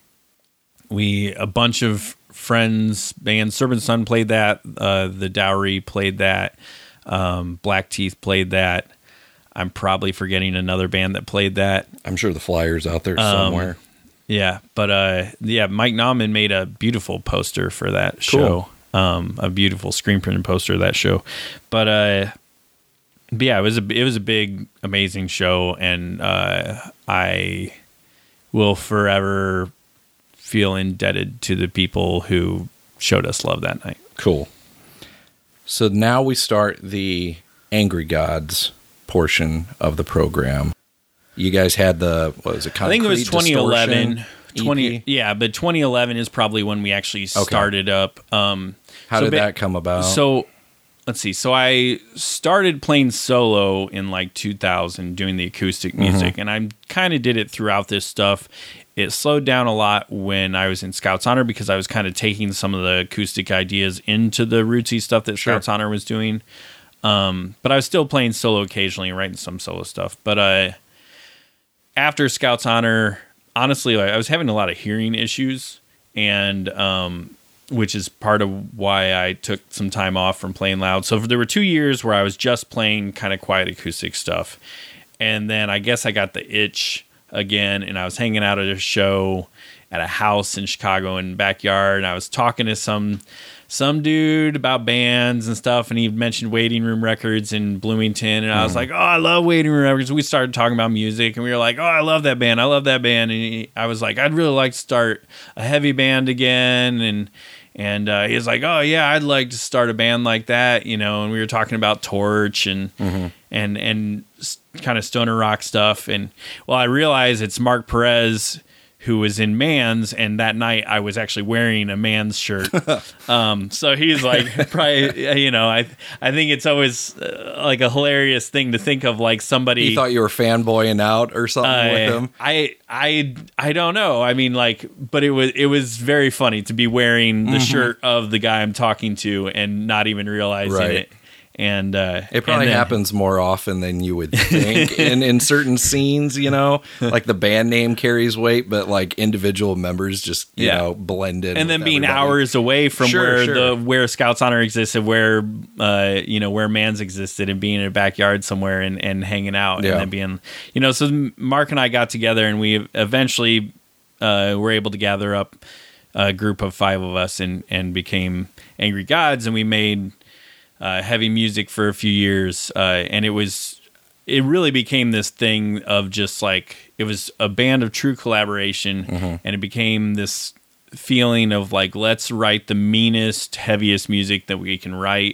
[SPEAKER 2] we, a bunch of friends, band Serpent Sun played that. Uh, the Dowry played that. Um, Black Teeth played that. I'm probably forgetting another band that played that.
[SPEAKER 1] I'm sure the flyer's out there
[SPEAKER 2] Um,
[SPEAKER 1] somewhere.
[SPEAKER 2] Yeah, but uh, yeah, Mike Nauman made a beautiful poster for that show. Um, a beautiful screen printed poster of that show. But, uh, but yeah, it was a it was a big, amazing show, and uh, I will forever feel indebted to the people who showed us love that night.
[SPEAKER 1] Cool. So now we start the Angry Gods portion of the program. You guys had the, what was it?
[SPEAKER 2] I think it was
[SPEAKER 1] Concrete
[SPEAKER 2] twenty eleven.
[SPEAKER 1] Distortion
[SPEAKER 2] twenty
[SPEAKER 1] E P?
[SPEAKER 2] Yeah, but twenty eleven is probably when we actually started up. Um,
[SPEAKER 1] How
[SPEAKER 2] so
[SPEAKER 1] did
[SPEAKER 2] ba-
[SPEAKER 1] that come about?
[SPEAKER 2] So let's see. So I started playing solo in like two thousand doing the acoustic music, and I kind of did it throughout this stuff. It slowed down a lot when I was in Scouts Honor because I was kind of taking some of the acoustic ideas into the rootsy stuff that
[SPEAKER 1] Sure.
[SPEAKER 2] Scouts Honor was doing. Um, but I was still playing solo occasionally and writing some solo stuff. But uh, after Scouts Honor, honestly, like, I was having a lot of hearing issues, and um, which is part of why I took some time off from playing loud. So there were two years where I was just playing kind of quiet acoustic stuff. And then I guess I got the itch again, and I was hanging out at a show at a house in Chicago in the backyard, and I was talking to some some dude about bands and stuff, and he mentioned Waiting Room Records in Bloomington, and I was like, oh, I love Waiting Room Records. We started talking about music, and we were like, oh, I love that band. I love that band. And he, I was like, I'd really like to start a heavy band again, and and uh, he was like, oh, yeah, I'd like to start a band like that, you know, and we were talking about Torch and
[SPEAKER 1] Mm-hmm.
[SPEAKER 2] and and kind of stoner rock stuff. And well, I realized it's Mark Perez who was in Mans, and that night I was actually wearing a Mans shirt. um, so he's like, probably, you know, I I think it's always uh, like a hilarious thing to think of, like somebody.
[SPEAKER 1] You thought you were fanboying out or something
[SPEAKER 2] uh,
[SPEAKER 1] with him?
[SPEAKER 2] I I I don't know. I mean, like, but it was it was very funny to be wearing the shirt of the guy I'm talking to and not even realizing
[SPEAKER 1] Right.
[SPEAKER 2] it. And uh,
[SPEAKER 1] It probably
[SPEAKER 2] and then-
[SPEAKER 1] happens more often than you would think. in in certain scenes, you know, like the band name carries weight, but like individual members just, you
[SPEAKER 2] Yeah.
[SPEAKER 1] know, blend in.
[SPEAKER 2] and then
[SPEAKER 1] with
[SPEAKER 2] being
[SPEAKER 1] everybody.
[SPEAKER 2] hours away from
[SPEAKER 1] Sure,
[SPEAKER 2] where
[SPEAKER 1] sure.
[SPEAKER 2] the where Scouts Honor existed, where uh, you know where Mans existed, and being in a backyard somewhere and, and hanging out,
[SPEAKER 1] Yeah.
[SPEAKER 2] and then being, you know, so Mark and I got together, and we eventually uh, were able to gather up a group of five of us and and became Angry Gods, and we made uh, heavy music for a few years, uh, and it was. It really became this thing of just like, it was a band of true collaboration,
[SPEAKER 1] Mm-hmm.
[SPEAKER 2] and it became this feeling of like, let's write the meanest, heaviest music that we can write.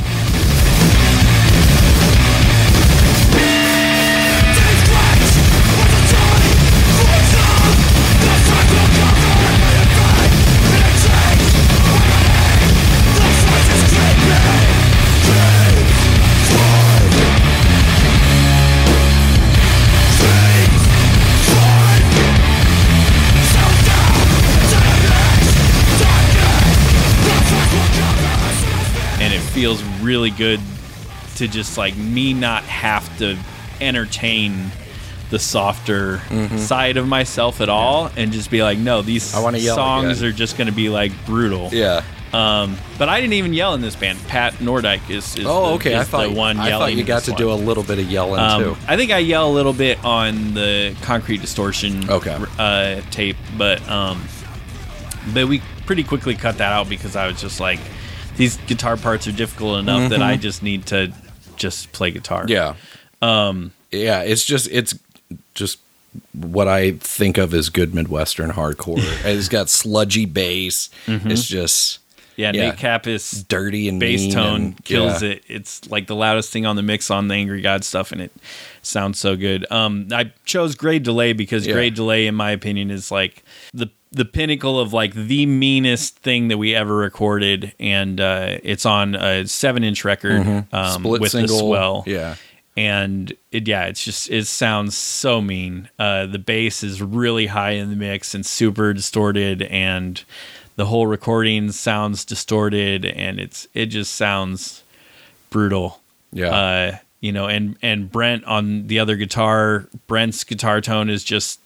[SPEAKER 2] And it feels really good to just like me not have to entertain the softer side of myself at all, and just be like, no, these
[SPEAKER 1] I wanna yell
[SPEAKER 2] songs
[SPEAKER 1] again.
[SPEAKER 2] are just going to be like brutal.
[SPEAKER 1] Yeah.
[SPEAKER 2] Um, but I didn't even yell in this band. Pat Nordyke is, is,
[SPEAKER 1] Oh,
[SPEAKER 2] the,
[SPEAKER 1] okay.
[SPEAKER 2] is
[SPEAKER 1] I thought
[SPEAKER 2] the one
[SPEAKER 1] I
[SPEAKER 2] yelling.
[SPEAKER 1] thought you
[SPEAKER 2] in
[SPEAKER 1] got
[SPEAKER 2] this
[SPEAKER 1] to
[SPEAKER 2] one.
[SPEAKER 1] do a little bit of yelling
[SPEAKER 2] Um,
[SPEAKER 1] too.
[SPEAKER 2] I think I yell a little bit on the Concrete Distortion
[SPEAKER 1] Okay.
[SPEAKER 2] uh, tape, but um, but we pretty quickly cut that out because I was just like, these guitar parts are difficult enough that I just need to just play guitar.
[SPEAKER 1] Yeah. Um. Yeah. It's just it's just what I think of as good Midwestern hardcore. It's got sludgy bass.
[SPEAKER 2] Mm-hmm.
[SPEAKER 1] It's just
[SPEAKER 2] Yeah,
[SPEAKER 1] Yeah.
[SPEAKER 2] Nate Kappas
[SPEAKER 1] dirty and
[SPEAKER 2] bass
[SPEAKER 1] mean
[SPEAKER 2] tone
[SPEAKER 1] and-
[SPEAKER 2] kills
[SPEAKER 1] yeah.
[SPEAKER 2] it. It's like the loudest thing on the mix on the Angry God stuff, and it sounds so good. Um, I chose Grade Delay because
[SPEAKER 1] Yeah.
[SPEAKER 2] Grade Delay, in my opinion, is like the the pinnacle of like the meanest thing that we ever recorded, and uh, it's on a seven inch record um,
[SPEAKER 1] Mm-hmm. Split
[SPEAKER 2] with
[SPEAKER 1] single.
[SPEAKER 2] the swell.
[SPEAKER 1] Yeah.
[SPEAKER 2] And it, yeah, it's just, it sounds so mean. Uh, the bass is really high in the mix and super distorted, and the whole recording sounds distorted, and it's, it just sounds brutal.
[SPEAKER 1] Yeah.
[SPEAKER 2] Uh, you know, and, and Brent on the other guitar, Brent's guitar tone is just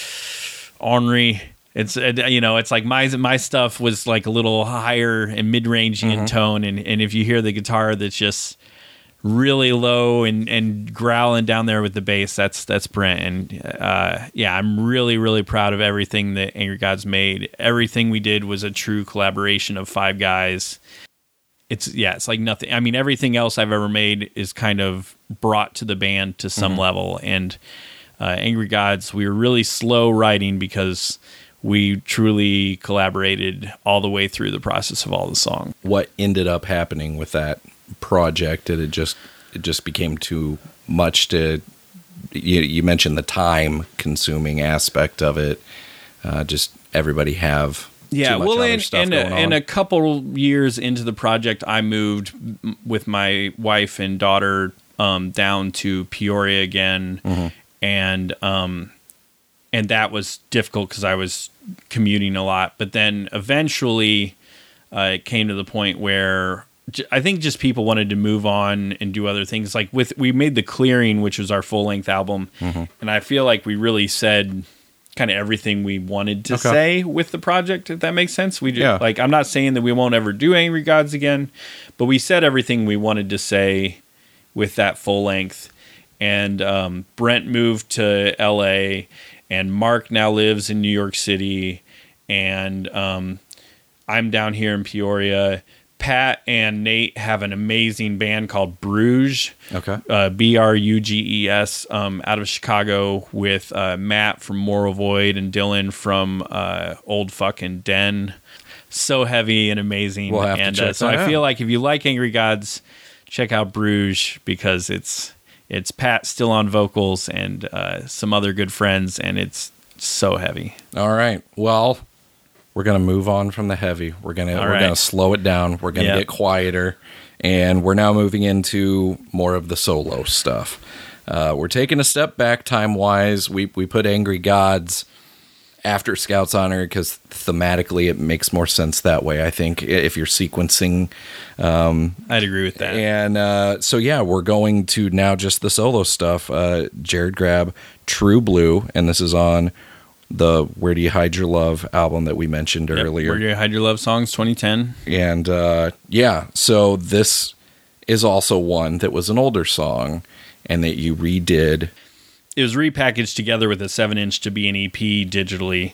[SPEAKER 2] ornery. It's, uh, you know, it's like my, my stuff was like a little higher and mid-range in tone. And, and if you hear the guitar that's just really low and, and growling down there with the bass, that's that's Brent. And uh, yeah, I'm really, really proud of everything that Angry Gods made. Everything we did was a true collaboration of five guys. It's, yeah, it's like nothing. I mean, everything else I've ever made is kind of brought to the band to some
[SPEAKER 1] Mm-hmm.
[SPEAKER 2] level. And uh, Angry Gods, we were really slow writing because we truly collaborated all the way through the process of all the songs.
[SPEAKER 1] What ended up happening with that project? Did it just it just became too much to you, you mentioned the time consuming aspect of it, uh, just everybody have
[SPEAKER 2] Yeah,
[SPEAKER 1] too much
[SPEAKER 2] well,
[SPEAKER 1] other
[SPEAKER 2] and
[SPEAKER 1] stuff
[SPEAKER 2] and,
[SPEAKER 1] going
[SPEAKER 2] and
[SPEAKER 1] on?
[SPEAKER 2] a couple years into the project, I moved m- with my wife and daughter um, down to Peoria again,
[SPEAKER 1] Mm-hmm.
[SPEAKER 2] and um, and that was difficult because I was commuting a lot. But then eventually, uh, it came to the point where j- I think just people wanted to move on and do other things. Like with we made The Clearing, which was our full length album,
[SPEAKER 1] Mm-hmm.
[SPEAKER 2] and I feel like we really said kind of everything we wanted to
[SPEAKER 1] Okay.
[SPEAKER 2] say with the project, if that makes sense. We just,
[SPEAKER 1] Yeah.
[SPEAKER 2] like, I'm not saying that we won't ever do Angry Gods again, but we said everything we wanted to say with that full length. And um, Brent moved to L A, and Mark now lives in New York City, and um, I'm down here in Peoria. Pat and Nate have an amazing band called Bruges.
[SPEAKER 1] Okay.
[SPEAKER 2] Uh, B R U G E S, um, out of Chicago, with uh, Matt from Moral Void and Dylan from uh, Old Fucking Den. So heavy and amazing.
[SPEAKER 1] We'll have to
[SPEAKER 2] and
[SPEAKER 1] check
[SPEAKER 2] uh, so
[SPEAKER 1] that
[SPEAKER 2] I
[SPEAKER 1] out.
[SPEAKER 2] feel like if you like Angry Gods, check out Bruges, because it's it's Pat still on vocals and uh, some other good friends, and it's so heavy.
[SPEAKER 1] All right. Well, we're gonna move on from the heavy. We're gonna
[SPEAKER 2] All
[SPEAKER 1] we're
[SPEAKER 2] right.
[SPEAKER 1] gonna slow it down. We're gonna
[SPEAKER 2] Yep.
[SPEAKER 1] get quieter, and we're now moving into more of the solo stuff. Uh, we're taking a step back time wise. We we put Angry Gods after Scouts Honor because thematically it makes more sense that way. I think if you're sequencing,
[SPEAKER 2] I'd agree with that.
[SPEAKER 1] and uh, so yeah, we're going to now just the solo stuff. Uh, Jared grabbed True Blue, and this is on the Where Do You Hide Your Love album that we mentioned
[SPEAKER 2] Yep.
[SPEAKER 1] earlier.
[SPEAKER 2] Where Do You Hide Your Love songs, twenty ten.
[SPEAKER 1] And uh, yeah, so this is also one that was an older song and that you redid.
[SPEAKER 2] It was repackaged together with a seven inch to be an E P digitally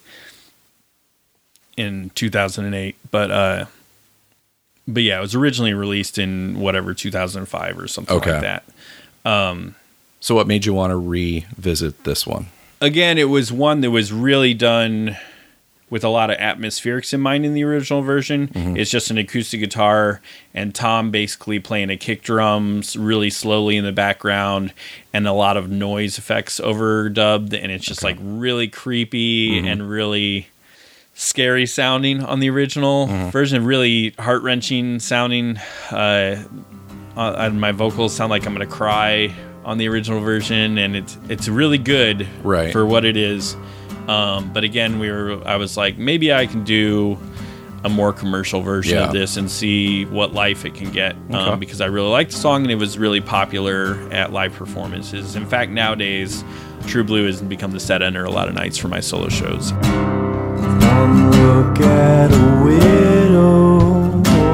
[SPEAKER 2] in two thousand eight. But uh, but yeah, it was originally released in whatever two thousand five or something
[SPEAKER 1] Okay.
[SPEAKER 2] like that.
[SPEAKER 1] So what made you want to revisit this one?
[SPEAKER 2] Again, it was one that was really done with a lot of atmospherics in mind in the original version. It's just an acoustic guitar and Tom basically playing a kick drums really slowly in the background, and a lot of noise effects overdubbed, and it's just like really creepy and really scary sounding on the original version, really heart-wrenching sounding. Uh, uh, and my vocals sound like I'm gonna cry on the original version, and it's it's really good
[SPEAKER 1] Right.
[SPEAKER 2] for what it is. Um, but again, we were I was like, maybe I can do a more commercial version
[SPEAKER 1] Yeah.
[SPEAKER 2] of this and see what life it can get,
[SPEAKER 1] Okay.
[SPEAKER 2] um, because I really liked the song and it was really popular at live performances. In fact, nowadays, True Blue has become the set ender a lot of nights for my solo shows.
[SPEAKER 4] One look at a widow,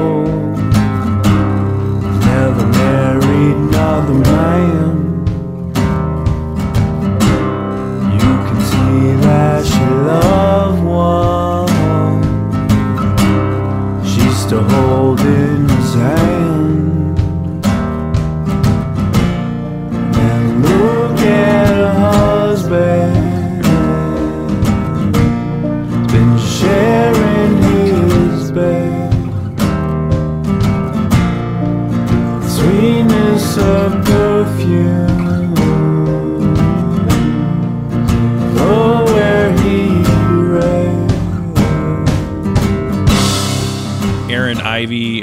[SPEAKER 4] never married another man. You can see that she loved one. She's still holding his hand. And look at her husband, been sharing his bed.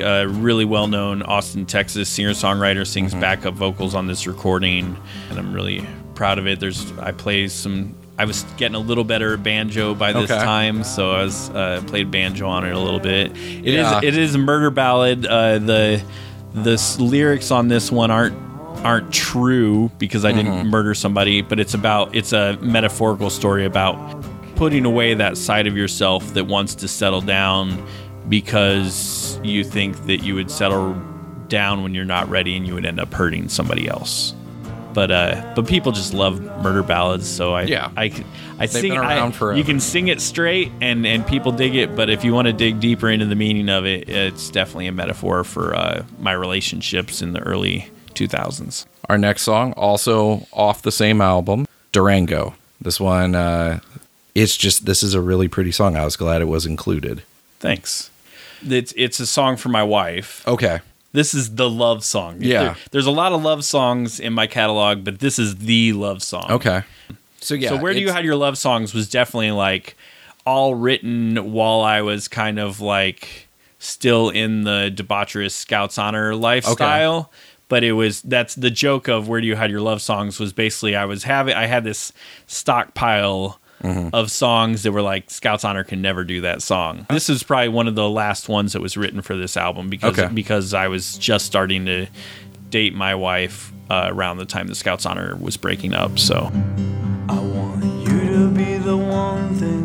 [SPEAKER 2] a really well-known Austin, Texas singer-songwriter, sings mm-hmm. backup vocals on this recording, and I'm really proud of it. There's I play some. I was getting a little better at banjo by this okay. time, so I was uh, played banjo on it a little bit. It yeah. is it is a murder ballad. Uh, the the s- lyrics on this one aren't aren't true because I didn't mm-hmm. murder somebody, but it's about it's a metaphorical story about putting away that side of yourself that wants to settle down because you think that you would settle down when you're not ready and you would end up hurting somebody else. But uh, but people just love murder ballads, so I
[SPEAKER 1] yeah.
[SPEAKER 2] I, I
[SPEAKER 1] They've
[SPEAKER 2] sing
[SPEAKER 1] been around
[SPEAKER 2] I,
[SPEAKER 1] forever.
[SPEAKER 2] You can sing it straight and, and people dig it, but if you want to dig deeper into the meaning of it, it's definitely a metaphor for uh, my relationships in the early two thousands.
[SPEAKER 1] Our next song, also off the same album, Durango. This one, uh, it's just this is a really pretty song. I was glad it was included.
[SPEAKER 2] Thanks. It's it's a song for my wife.
[SPEAKER 1] Okay.
[SPEAKER 2] This is the love song.
[SPEAKER 1] Yeah.
[SPEAKER 2] There, there's a lot of love songs in my catalog, but this is the love song.
[SPEAKER 1] Okay. So yeah.
[SPEAKER 2] So Where Do You Hide Your Love Songs was definitely like all written while I was kind of like still in the debaucherous Scouts Honor lifestyle. Okay. But it was that's the joke of Where Do You Hide Your Love Songs was basically I was having I had this stockpile Mm-hmm. of songs that were like Scouts Honor can never do that song. This is probably one of the last ones that was written for this album because
[SPEAKER 1] okay.
[SPEAKER 2] because I was just starting to date my wife uh, around the time the Scouts Honor was breaking up. So
[SPEAKER 4] I want you to be the one thing,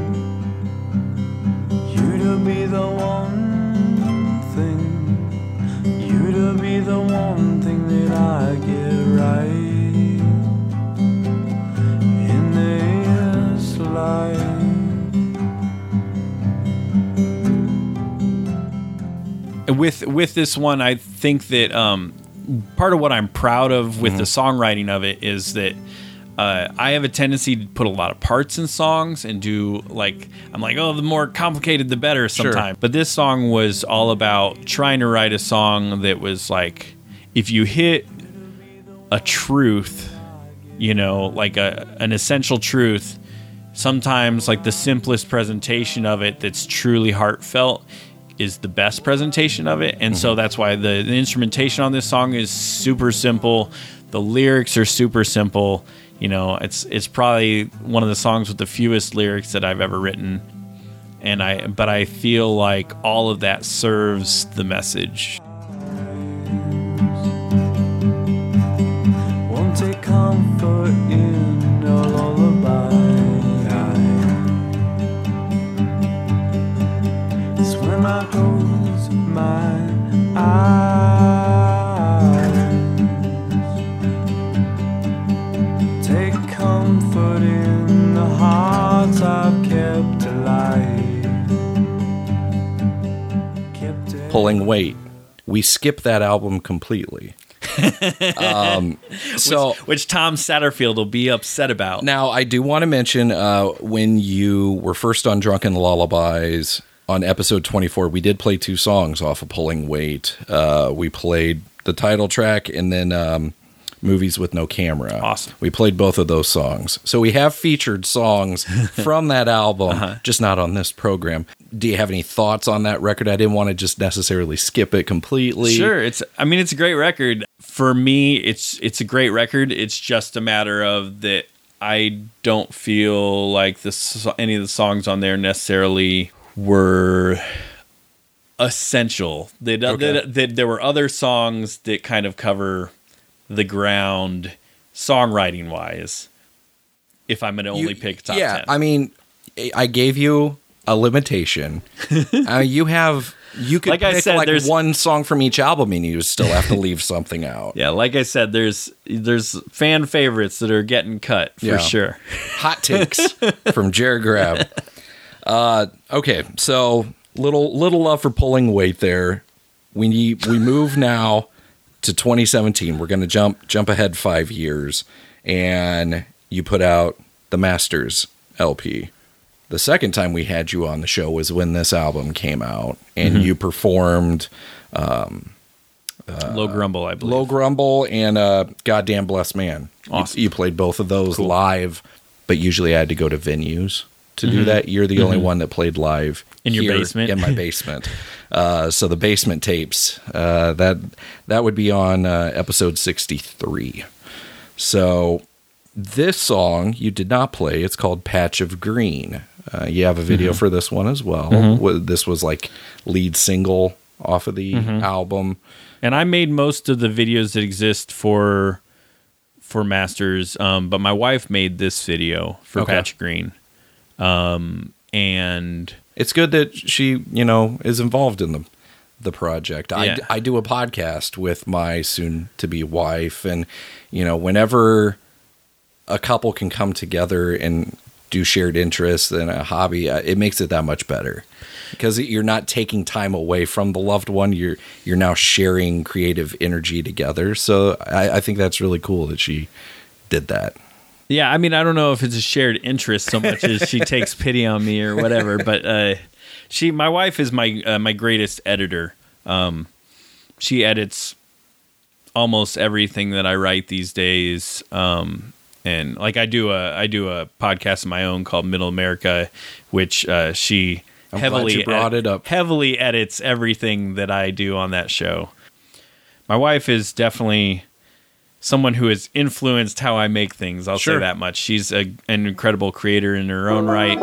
[SPEAKER 4] you to be the one thing, you to be the one thing that I get right.
[SPEAKER 2] With with this one, I think that um, part of what I'm proud of with mm-hmm. the songwriting of it is that uh, I have a tendency to put a lot of parts in songs and do like I'm like, oh, the more complicated the better sometimes. Sure. But this song was all about trying to write a song that was like, if you hit a truth, you know, like a an essential truth. Sometimes like the simplest presentation of it that's truly heartfelt is the best presentation of it. And mm-hmm. so that's why the, the instrumentation on this song is super simple. The lyrics are super simple. You know, it's it's probably one of the songs with the fewest lyrics that I've ever written. And I but I feel like all of that serves the message.
[SPEAKER 4] Won't take comfort in a lullaby. When I close my eyes, take comfort in the hearts I've kept alive. Kept alive.
[SPEAKER 1] Pulling Weight. We skip that album completely. um, so,
[SPEAKER 2] which, which Tom Satterfield will be upset about.
[SPEAKER 1] Now, I do want to mention uh, when you were first on Drunken Lullabies. On episode twenty-four, we did play two songs off of Pulling Weight. Uh, we played the title track and then um, Movies with No Camera.
[SPEAKER 2] Awesome.
[SPEAKER 1] We played both of those songs. So we have featured songs from that album, uh-huh. just not on this program. Do you have any thoughts on that record? I didn't want to just necessarily skip it completely.
[SPEAKER 2] Sure. It's. I mean, it's a great record. For me, it's it's a great record. It's just a matter of that I don't feel like this any of the songs on there necessarily were essential. That okay. there were other songs that kind of cover the ground songwriting wise. If I'm going to only
[SPEAKER 1] you,
[SPEAKER 2] pick top
[SPEAKER 1] yeah,
[SPEAKER 2] ten.
[SPEAKER 1] I mean, I gave you a limitation. uh, you have you could
[SPEAKER 2] like
[SPEAKER 1] pick
[SPEAKER 2] I said,
[SPEAKER 1] like
[SPEAKER 2] there's,
[SPEAKER 1] one song from each album, and you still have to leave something out.
[SPEAKER 2] Yeah, like I said, there's there's fan favorites that are getting cut for yeah. sure.
[SPEAKER 1] Hot takes from Jared Grab. Uh, okay, so little little love for Pulling Weight there. We need, we move now to twenty seventeen. We're going to jump jump ahead five years, and you put out the Masters L P. The second time we had you on the show was when this album came out, and mm-hmm. you performed um,
[SPEAKER 2] uh, Low Grumble, I believe.
[SPEAKER 1] Low Grumble and uh, Goddamn Blessed Man.
[SPEAKER 2] Awesome.
[SPEAKER 1] You, you played both of those cool. live, but usually I had to go to venues. to do that. You're the only one that played live
[SPEAKER 2] In your
[SPEAKER 1] here
[SPEAKER 2] basement?
[SPEAKER 1] in my basement. uh, so the basement tapes uh, that that would be on uh, episode sixty-three. So this song you did not play. It's called Patch of Green. Uh, you have a video for this one as well.
[SPEAKER 2] Mm-hmm.
[SPEAKER 1] This was like lead single off of the album.
[SPEAKER 2] And I made most of the videos that exist for for Masters, um, but my wife made this video for
[SPEAKER 1] Okay.
[SPEAKER 2] Patch of Green. Um, and
[SPEAKER 1] It's good that she, you know, is involved in the the project.
[SPEAKER 2] Yeah.
[SPEAKER 1] I, I do a podcast with my soon-to-be wife, and, you know, whenever a couple can come together and do shared interests and a hobby, uh, it makes it that much better. Because you're not taking time away from the loved one. You're you're now sharing creative energy together. So I, I think that's really cool that she did that.
[SPEAKER 2] yeah, I mean, I don't know if it's a shared interest so much as she takes pity on me or whatever, but uh, she, my wife is my uh, my greatest editor. Um, she edits almost everything that I write these days. Um, and like I do a I do a podcast of my own called Middle America, which uh, she
[SPEAKER 1] I'm glad
[SPEAKER 2] heavily
[SPEAKER 1] you brought it up.
[SPEAKER 2] heavily edits everything that I do on that show. My wife is definitely someone who has influenced how I make things. I'll
[SPEAKER 1] Sure.
[SPEAKER 2] say that much. She's a, an incredible creator in her own right.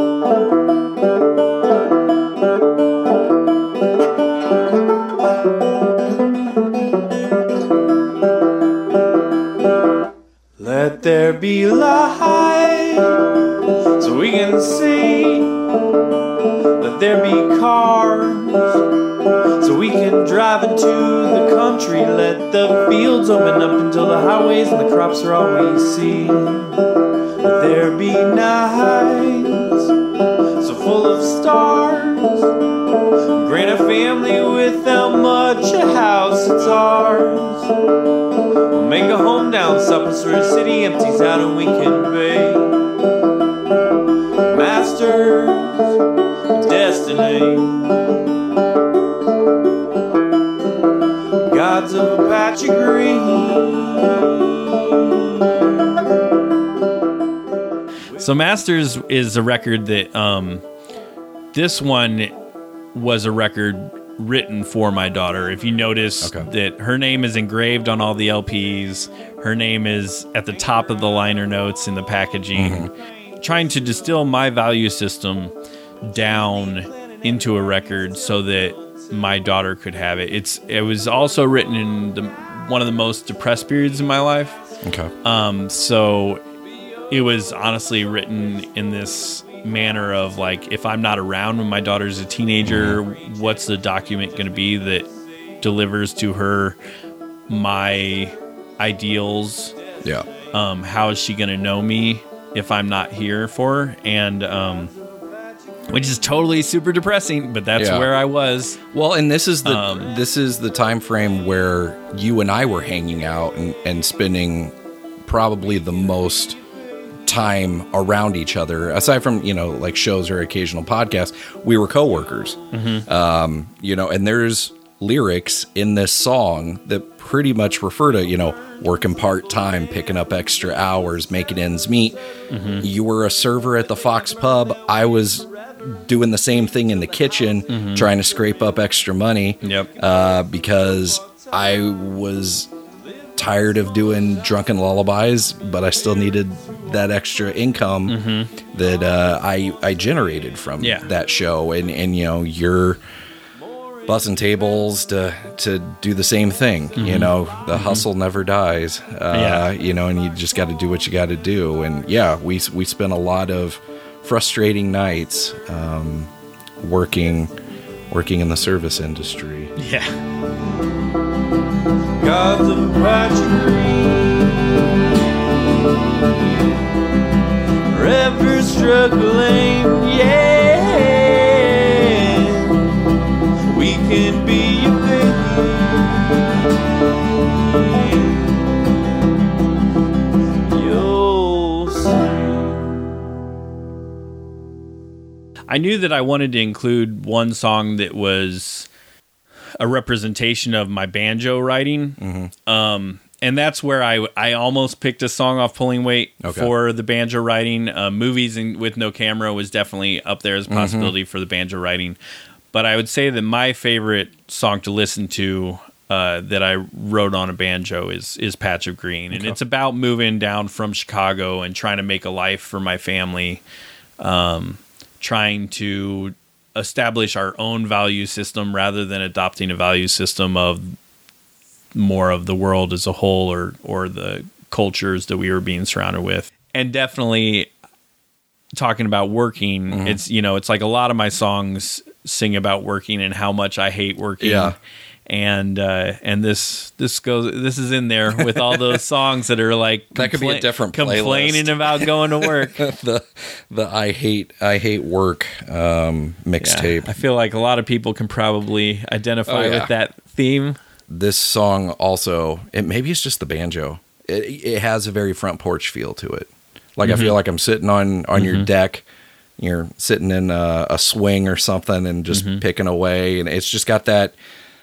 [SPEAKER 4] Let there be light so we can see. Let there be cars so we can drive into the country. Let the fields open up until the highways and the crops are all we see. Let there be nights so full of stars. Grant a family without much a house, it's ours. We'll make a home down south where the city empties out and we can be masters of destiny, gods of a patch of green.
[SPEAKER 2] So Masters is a record that um, this one was a record written for my daughter. If you notice
[SPEAKER 1] Okay.
[SPEAKER 2] that her name is engraved on all the L Ps, her name is at the top of the liner notes in the packaging, trying to distill my value system down into a record so that my daughter could have it. It's it was also written in the, one of the most depressed periods in my life.
[SPEAKER 1] Okay.
[SPEAKER 2] Um, so it was honestly written in this manner of like, if I'm not around when my daughter's a teenager, what's the document going to be that delivers to her my ideals?
[SPEAKER 1] Yeah.
[SPEAKER 2] Um, how is she going to know me if I'm not here for her? And, um, which is totally super depressing, but that's
[SPEAKER 1] Yeah.
[SPEAKER 2] where I was.
[SPEAKER 1] Well, and this is the
[SPEAKER 2] Um,
[SPEAKER 1] this is the time frame where you and I were hanging out and, and spending probably the most time around each other. Aside from, you know, like shows or occasional podcasts, we were coworkers. Um, you know, and there's lyrics in this song that pretty much refer to, you know, working part-time, picking up extra hours, making ends meet. You were a server at the Fox Pub. I was doing the same thing in the kitchen, trying to scrape up extra money.
[SPEAKER 2] Yep.
[SPEAKER 1] Uh, because I was tired of doing drunken lullabies, but I still needed that extra income that uh, I I generated from
[SPEAKER 2] Yeah.
[SPEAKER 1] that show. And and you know, you're bussing tables to to do the same thing. You know, the hustle never dies. Uh,
[SPEAKER 2] Yeah.
[SPEAKER 1] You know, and you just got to do what you got to do. And yeah, we we spent a lot of frustrating nights um, working working in the service industry.
[SPEAKER 2] Yeah.
[SPEAKER 4] Gods of a patch of green, forever struggling, yeah. We can be your baby. You'll see.
[SPEAKER 2] I knew that I wanted to include one song that was a representation of my banjo writing. Um, and that's where I I almost picked a song off Pulling Weight
[SPEAKER 1] Okay.
[SPEAKER 2] for the banjo writing. Uh, movies and with no camera was definitely up there as a possibility mm-hmm. for the banjo writing. But I would say that my favorite song to listen to uh, that I wrote on a banjo is is Patch of Green, and okay. it's about moving down from Chicago and trying to make a life for my family, um, trying to establish our own value system rather than adopting a value system of more of the world as a whole or or the cultures that we were being surrounded with. And definitely talking about working, mm-hmm. it's, you know, it's like a lot of my songs sing about working and how much I hate working.
[SPEAKER 1] Yeah.
[SPEAKER 2] And uh, and this this goes this is in there with all those songs that are like
[SPEAKER 1] that could be a different playlist.
[SPEAKER 2] Complaining about going to work.
[SPEAKER 1] the the I hate I hate work um, mixtape.
[SPEAKER 2] Yeah, I feel like a lot of people can probably identify oh, yeah. with that theme.
[SPEAKER 1] This song also, it maybe it's just the banjo. It, it has a very front porch feel to it. Like mm-hmm. I feel like I'm sitting on on mm-hmm. your deck. You're sitting in a, a swing or something and just mm-hmm. picking away, and it's just got that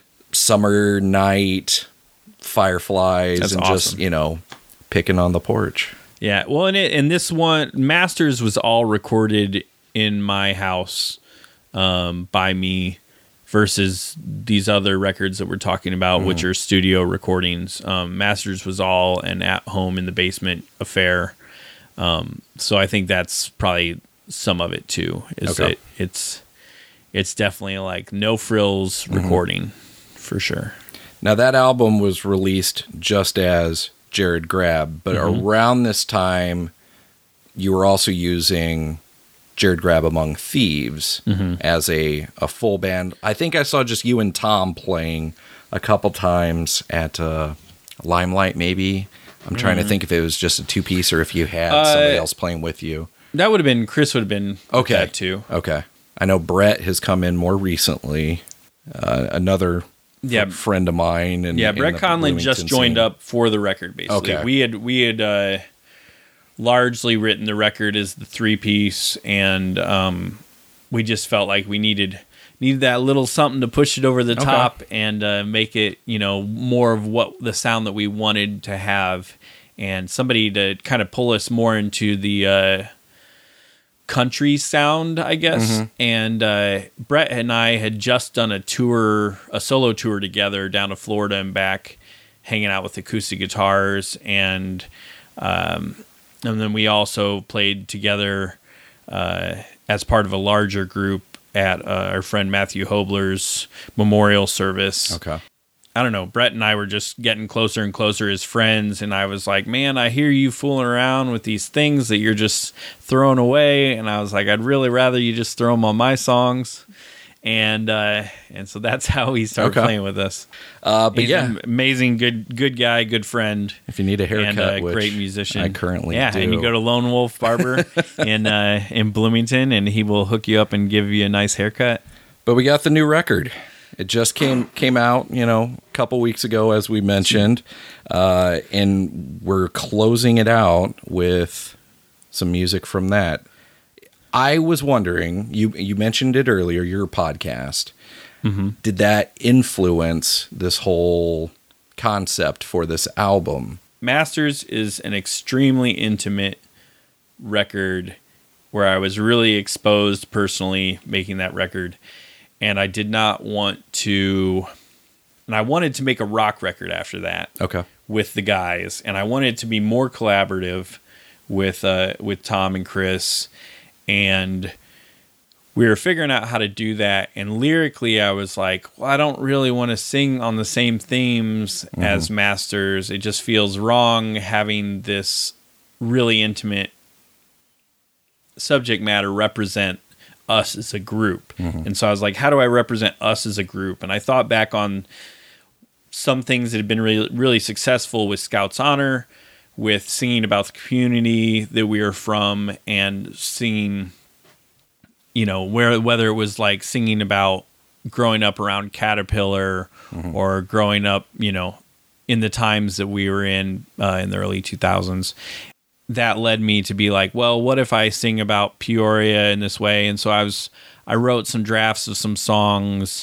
[SPEAKER 1] summer night fireflies That's and awesome. Just, you know, picking on the porch.
[SPEAKER 2] Yeah. Well, and it, and this one, Masters, was all recorded in my house um, by me versus these other records that we're talking about, mm. which are studio recordings. Um, Masters was all an at home in the basement affair. Um, so I think that's probably some of it too, is okay. that it's, it's definitely like no frills mm-hmm. recording. For sure. Now,
[SPEAKER 1] that album was released just as Jared Grabb, but mm-hmm. around this time, you were also using Jared Grabb Among Thieves mm-hmm. as a, a full band. I think I saw just you and Tom playing a couple times at uh, Limelight, maybe. I'm trying mm-hmm. to think if it was just a two-piece or if you had uh, somebody else playing with you.
[SPEAKER 2] That would have been, Chris would have been
[SPEAKER 1] okay.
[SPEAKER 2] that too.
[SPEAKER 1] Okay. I know Brett has come in more recently. Uh, another... Yeah, friend of mine, and
[SPEAKER 2] yeah, Brett Conlon just joined scene. Up for the record. Basically, okay. we had we had uh, largely written the record as the three piece, and um, we just felt like we needed needed that little something to push it over the okay. top and uh, make it, you know, more of what the sound that we wanted to have, and somebody to kind of pull us more into the uh, country sound, I guess. Mm-hmm. And uh, Brett and I had just done a tour, a solo tour together down to Florida and back, hanging out with acoustic guitars, and um, and then we also played together uh, as part of a larger group at uh, our friend Matthew Hobler's memorial service.
[SPEAKER 1] Okay.
[SPEAKER 2] I don't know, Brett and I were just getting closer and closer as friends, and I was like, man, I hear you fooling around with these things that you're just throwing away, and I was like, I'd really rather you just throw them on my songs, and uh, and so that's how he started okay. playing with us.
[SPEAKER 1] Uh, but
[SPEAKER 2] He's
[SPEAKER 1] yeah,
[SPEAKER 2] an amazing, good good guy, good friend.
[SPEAKER 1] If you need a haircut,
[SPEAKER 2] and a
[SPEAKER 1] which
[SPEAKER 2] great musician,
[SPEAKER 1] I currently
[SPEAKER 2] yeah,
[SPEAKER 1] do.
[SPEAKER 2] and you go to Lone Wolf Barber in uh, in Bloomington, and he will hook you up and give you a nice haircut.
[SPEAKER 1] But we got the new record. It just came came out, you know, a couple weeks ago, as we mentioned, uh, and we're closing it out with some music from that. I was wondering, you you mentioned it earlier, your podcast. Mm-hmm. Did that influence this whole concept for this album?
[SPEAKER 2] Masters is an extremely intimate record where I was really exposed personally making that record. And I did not want to, and I wanted to make a rock record after that.
[SPEAKER 1] Okay.
[SPEAKER 2] With the guys, and I wanted it to be more collaborative with uh, with Tom and Chris, and we were figuring out how to do that. And lyrically, I was like, well, I don't really want to sing on the same themes mm-hmm. as Masters. It just feels wrong having this really intimate subject matter represent us as a group. Mm-hmm. And so I was like, how do I represent us as a group? And I thought back on some things that had been really, really successful with Scouts Honor, with singing about the community that we are from, and singing, you know, where whether it was like singing about growing up around Caterpillar mm-hmm. or growing up, you know, in the times that we were in uh, in the early two thousands. That led me to be like, well, what if I sing about Peoria in this way? And so I was, I wrote some drafts of some songs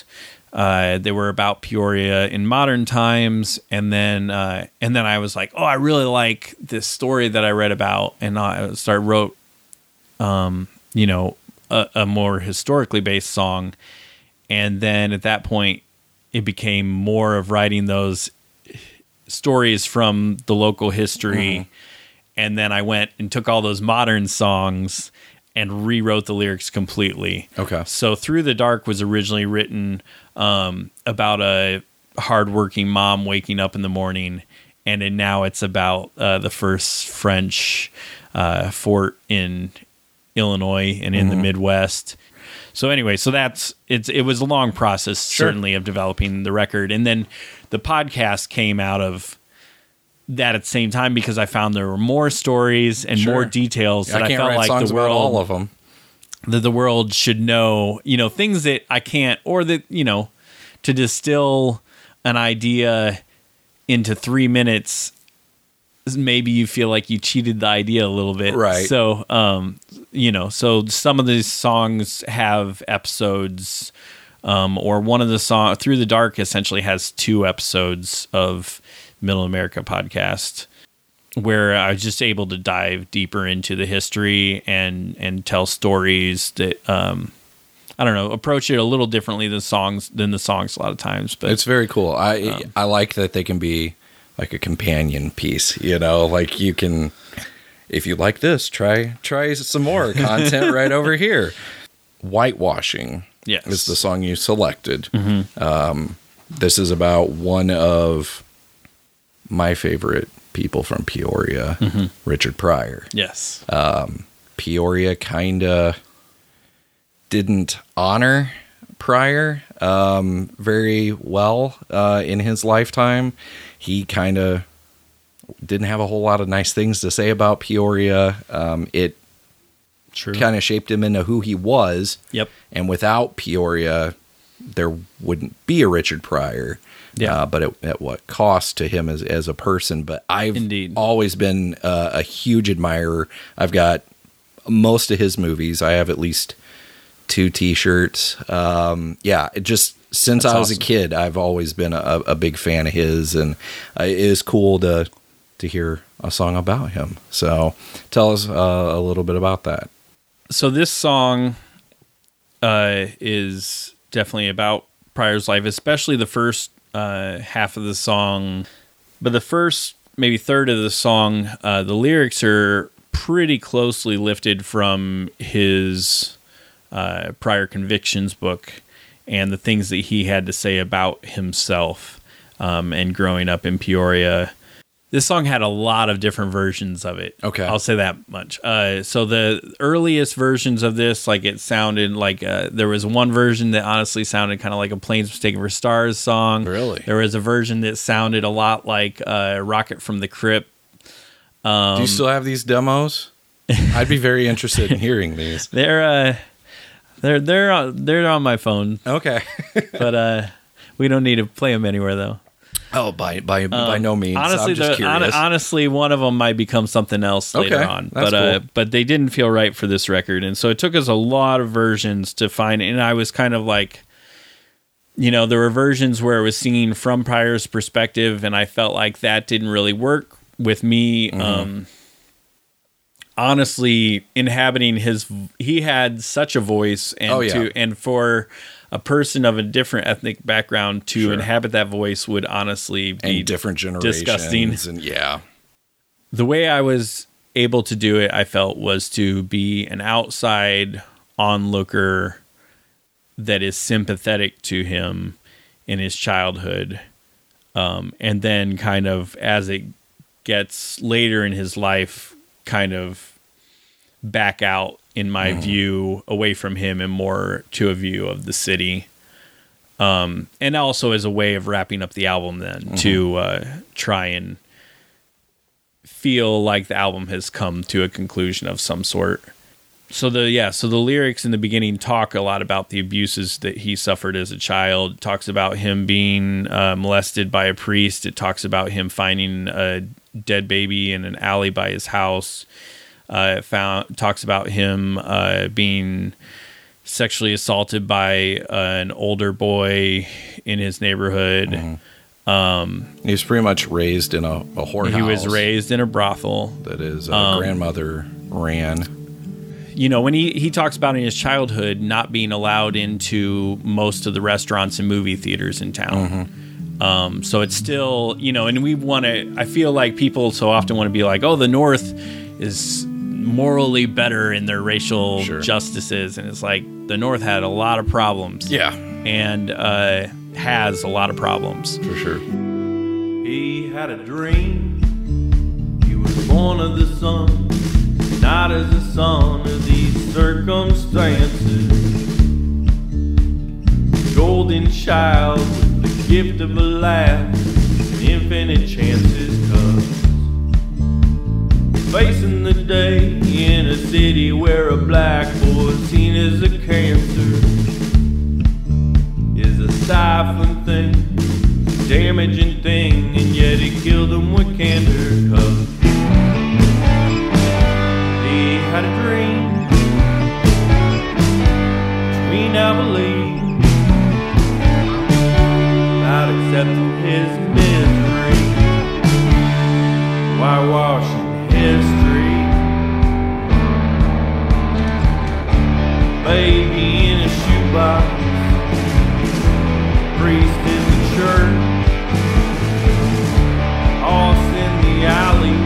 [SPEAKER 2] Uh, they were about Peoria in modern times, and then uh, and then I was like, oh, I really like this story that I read about, and I started wrote, um, you know, a, a more historically based song, and then at that point, it became more of writing those stories from the local history, mm-hmm. and then I went and took all those modern songs and rewrote the lyrics completely.
[SPEAKER 1] Okay.
[SPEAKER 2] So Through the Dark was originally written um, about a hardworking mom waking up in the morning, and then now it's about uh, the first French uh, fort in Illinois and in mm-hmm. the Midwest. So anyway, so that's it's it was a long process, sure. certainly, of developing the record, and then the podcast came out of that at the same time because I found there were more stories and
[SPEAKER 1] sure.
[SPEAKER 2] more details
[SPEAKER 1] yeah,
[SPEAKER 2] that
[SPEAKER 1] I,
[SPEAKER 2] I felt like
[SPEAKER 1] songs
[SPEAKER 2] the world,
[SPEAKER 1] about all of them.
[SPEAKER 2] that the world should know, you know, things that I can't, or that, you know, to distill an idea into three minutes, maybe you feel like you cheated the idea a little bit.
[SPEAKER 1] Right.
[SPEAKER 2] So, um, you know, so some of these songs have episodes, um, or one of the songs, Through the Dark, essentially has two episodes of Middle America podcast, where I was just able to dive deeper into the history and and tell stories that um, I don't know, approach it a little differently than songs than the songs a lot of times. But
[SPEAKER 1] it's very cool. I
[SPEAKER 2] um,
[SPEAKER 1] I like that they can be like a companion piece. You know, like you can, if you like this, try try some more content right over here. Whitewashing,
[SPEAKER 2] yes,
[SPEAKER 1] is the song you selected.
[SPEAKER 2] Mm-hmm.
[SPEAKER 1] Um, this is about one of my favorite people from Peoria, mm-hmm. Richard Pryor.
[SPEAKER 2] Yes.
[SPEAKER 1] Um, Peoria kind of didn't honor Pryor um, very well uh, in his lifetime. He kind of didn't have a whole lot of nice things to say about Peoria. Um, it kind of shaped him into who he was.
[SPEAKER 2] Yep.
[SPEAKER 1] And without Peoria, there wouldn't be a Richard Pryor. Yeah, uh, but at, at what cost to him as as a person. But I've
[SPEAKER 2] Indeed.
[SPEAKER 1] always been uh, a huge admirer. I've got most of his movies. I have at least two T-shirts. Um, yeah, it just since That's I was awesome. a kid, I've always been a, a big fan of his, and uh, it is cool to to hear a song about him. So tell us uh, a little bit about that.
[SPEAKER 2] So this song uh, is definitely about Pryor's life, especially the first uh, half of the song. But the first maybe third of the song, uh, the lyrics are pretty closely lifted from his uh, Prior Convictions book and the things that he had to say about himself um, and growing up in Peoria. This song had a lot of different versions of it.
[SPEAKER 1] Okay.
[SPEAKER 2] I'll say that much. Uh, so the earliest versions of this, like it sounded like uh, there was one version that honestly sounded kind of like a Planes Mistaken for Stars song.
[SPEAKER 1] Really?
[SPEAKER 2] There was a version that sounded a lot like uh, Rocket from the Crypt. Um,
[SPEAKER 1] Do you still have these demos? I'd be very interested in hearing these.
[SPEAKER 2] They're uh, they're they're on, they're on my phone.
[SPEAKER 1] Okay.
[SPEAKER 2] But uh, we don't need to play them anywhere though.
[SPEAKER 1] Oh, by by
[SPEAKER 2] um,
[SPEAKER 1] by no means.
[SPEAKER 2] Honestly,
[SPEAKER 1] I'm just
[SPEAKER 2] the,
[SPEAKER 1] curious.
[SPEAKER 2] on, honestly, one of them might become something else later
[SPEAKER 1] okay,
[SPEAKER 2] on.
[SPEAKER 1] That's
[SPEAKER 2] but uh,
[SPEAKER 1] cool.
[SPEAKER 2] but they didn't feel right for this record, and so it took us a lot of versions to find. And I was kind of like, you know, there were versions where it was singing from Pryor's perspective, and I felt like that didn't really work with me. Mm-hmm. Um, honestly, inhabiting his, he had such a voice, and
[SPEAKER 1] oh, yeah.
[SPEAKER 2] to and for a person of a different ethnic background to
[SPEAKER 1] sure.
[SPEAKER 2] inhabit that voice would honestly be
[SPEAKER 1] and different generations
[SPEAKER 2] disgusting.
[SPEAKER 1] And yeah,
[SPEAKER 2] the way I was able to do it, I felt, was to be an outside onlooker that is sympathetic to him in his childhood, um, and then kind of as it gets later in his life, kind of back out in my mm. view away from him and more to a view of the city. Um, and also as a way of wrapping up the album then mm-hmm. to uh, try and feel like the album has come to a conclusion of some sort. So the, yeah, so the lyrics in the beginning talk a lot about the abuses that he suffered as a child. It talks about him being uh, molested by a priest. It talks about him finding a dead baby in an alley by his house. Uh, it found talks about him uh, being sexually assaulted by uh, an older boy in his neighborhood.
[SPEAKER 1] Mm-hmm.
[SPEAKER 2] Um,
[SPEAKER 1] he was pretty much raised in a, a whorehouse.
[SPEAKER 2] He was raised in a brothel
[SPEAKER 1] that his uh,
[SPEAKER 2] um,
[SPEAKER 1] grandmother ran.
[SPEAKER 2] You know, when he, he talks about in his childhood not being allowed into most of the restaurants and movie theaters in town.
[SPEAKER 1] Mm-hmm.
[SPEAKER 2] Um, so it's still, you know, and we want to, I feel like people so often want to be like, oh, the North is morally better in their racial
[SPEAKER 1] sure.
[SPEAKER 2] justices. And it's like the North had a lot of problems.
[SPEAKER 1] Yeah.
[SPEAKER 2] And uh, has a lot of problems.
[SPEAKER 1] For sure.
[SPEAKER 4] He had a dream. He was born of the sun, not as a son of these circumstances. Golden child with the gift of a laugh, infinite chances, cause facing the day in a city where a black boy seen as a cancer is a stifling thing, damaging thing, and yet he killed him with candor, cause he had a dream between Abilene about accepting his misery, whitewashing history. Baby in a shoebox, priest in the church, horse in the alley,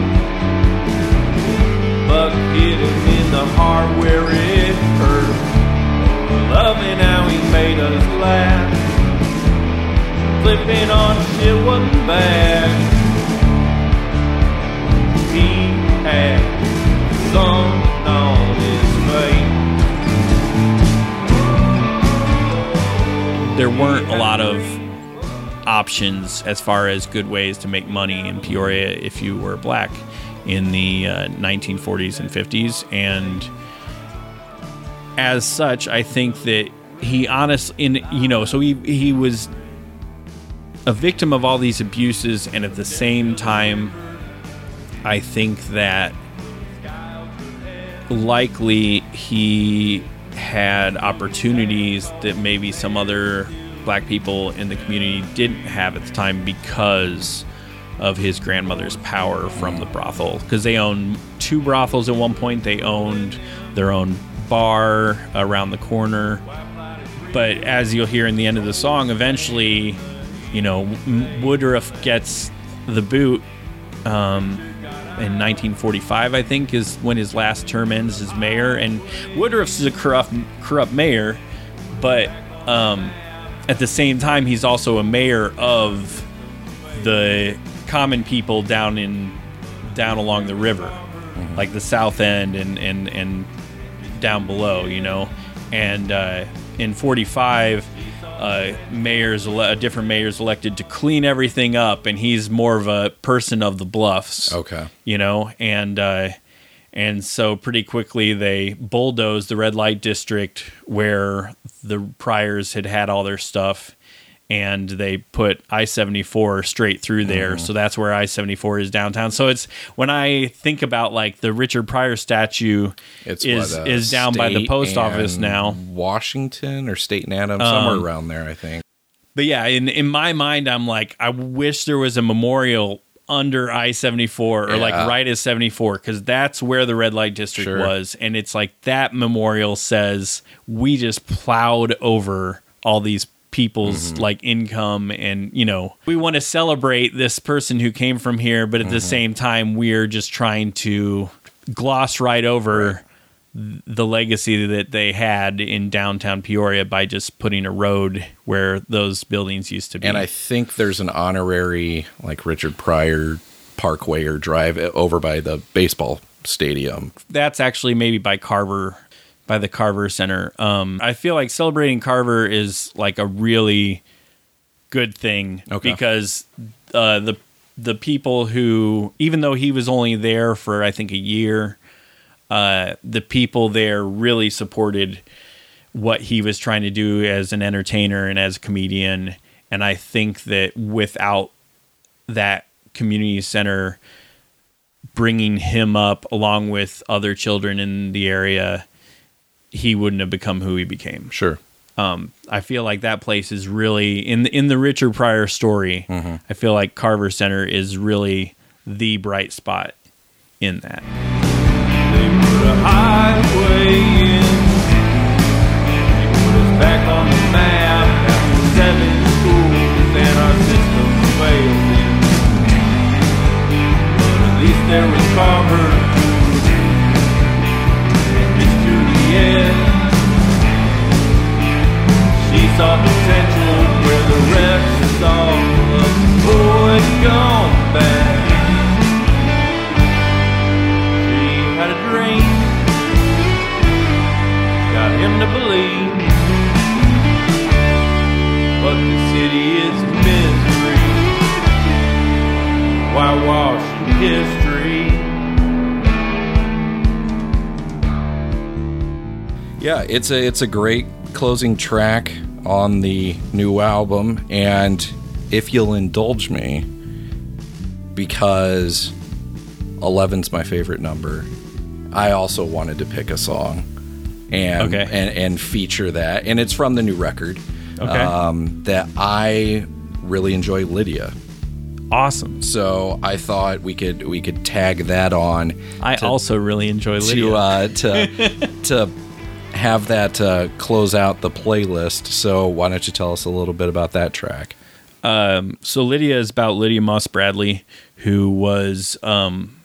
[SPEAKER 4] buck hit him in the heart where it hurt. Loving how he made us laugh, flipping on shit wasn't bad. He had sun on his face.
[SPEAKER 2] There weren't a lot of options as far as good ways to make money in Peoria if you were black in the uh, nineteen forties and fifties, and as such, I think that he honestly, in you know, so he he was a victim of all these abuses, and at the same time, I think that likely he had opportunities that maybe some other black people in the community didn't have at the time because of his grandmother's power from the brothel, because they owned two brothels at one point. They owned their own bar around the corner, but as you'll hear in the end of the song, eventually, you know, Woodruff gets the boot um, in nineteen forty-five, I think, is when his last term ends as mayor. And Woodruff's a corrupt, corrupt mayor, but um, at the same time, he's also a mayor of the common people down in down along the river, mm-hmm. like the south end and and and down below, you know. And uh, in forty-five, uh, mayors, ele- different mayors elected to clean everything up, and he's more of a person of the bluffs.
[SPEAKER 1] Okay,
[SPEAKER 2] you know, and uh, and so pretty quickly they bulldozed the red light district where the Pryors had had all their stuff, and they put I seventy-four straight through there. Mm. So that's where I seventy-four is downtown. So it's when I think about like the Richard Pryor statue
[SPEAKER 1] it's
[SPEAKER 2] is
[SPEAKER 1] what, uh,
[SPEAKER 2] is down by the post office now.
[SPEAKER 1] Washington or State and Adams,
[SPEAKER 2] Um,
[SPEAKER 1] somewhere around there, I think.
[SPEAKER 2] But yeah, in in my mind, I'm like, I wish there was a memorial under I seventy-four or
[SPEAKER 1] Yeah.
[SPEAKER 2] like right at seventy-four, because that's where the red light district
[SPEAKER 1] Sure.
[SPEAKER 2] was. And it's like that memorial says we just plowed over all these people's
[SPEAKER 1] Mm-hmm.
[SPEAKER 2] like income, and you know, we want to celebrate this person who came from here, but at
[SPEAKER 1] Mm-hmm.
[SPEAKER 2] the same time we're just trying to gloss right over
[SPEAKER 1] Right.
[SPEAKER 2] the legacy that they had in downtown Peoria by just putting a road where those buildings used to be.
[SPEAKER 1] And I think there's an honorary like Richard Pryor Parkway or Drive over by the baseball stadium.
[SPEAKER 2] That's actually maybe by Carver, by the Carver Center. Um, I feel like celebrating Carver is like a really good thing,
[SPEAKER 1] Okay.
[SPEAKER 2] because uh, the the people who, even though he was only there for I think a year, uh, the people there really supported what he was trying to do as an entertainer and as a comedian. And I think that without that community center bringing him up along with other children in the area, he wouldn't have become who he became.
[SPEAKER 1] Sure.
[SPEAKER 2] Um, I feel like that place is really in the, in the Richard Pryor story. Mm-hmm. I feel like Carver Center is really the bright spot in that.
[SPEAKER 4] They put a highway in. They put us back on the map after seven schools and our system failed in. But at least there was Carver, and it's to the end. She saw potential where the rest saw a boy gone bad. She had a dream, got him to believe, but the city is misery. Whitewashing history.
[SPEAKER 1] Yeah, it's a it's a great closing track on the new album, and if you'll indulge me, because eleven's my favorite number, I also wanted to pick a song and
[SPEAKER 2] Okay.
[SPEAKER 1] and, and feature that, and it's from the new record.
[SPEAKER 2] Okay.
[SPEAKER 1] Um, that I really enjoy, Lydia.
[SPEAKER 2] Awesome.
[SPEAKER 1] So I thought we could we could tag that on.
[SPEAKER 2] I
[SPEAKER 1] to-
[SPEAKER 2] also really enjoy Lydia.
[SPEAKER 1] to uh, to to have that uh, close out the playlist. So why don't you tell us a little bit about that track?
[SPEAKER 2] Um, so Lydia is about Lydia Moss Bradley, who was um,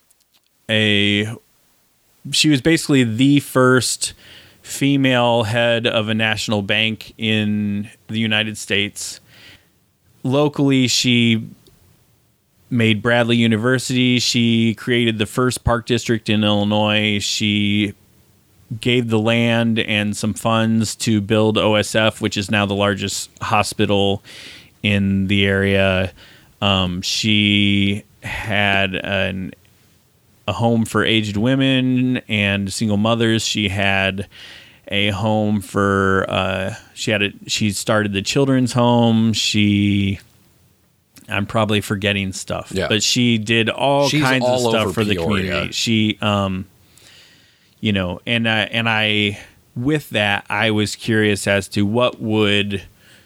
[SPEAKER 2] a she was basically the first female head of a national bank in the United States. Locally, she made Bradley University. She created the first park district in Illinois. She gave the land and some funds to build O S F, which is now the largest hospital in the area. Um, she had an, a home for aged women and single mothers. She had a home for, uh, she had a, she started the children's home. She, I'm probably forgetting stuff,
[SPEAKER 1] Yeah.
[SPEAKER 2] but she did all
[SPEAKER 1] She's
[SPEAKER 2] kinds
[SPEAKER 1] all
[SPEAKER 2] of stuff
[SPEAKER 1] over
[SPEAKER 2] for the
[SPEAKER 1] Peoria.
[SPEAKER 2] community. She, um, you know, and I, and I, with that, I was curious as to what would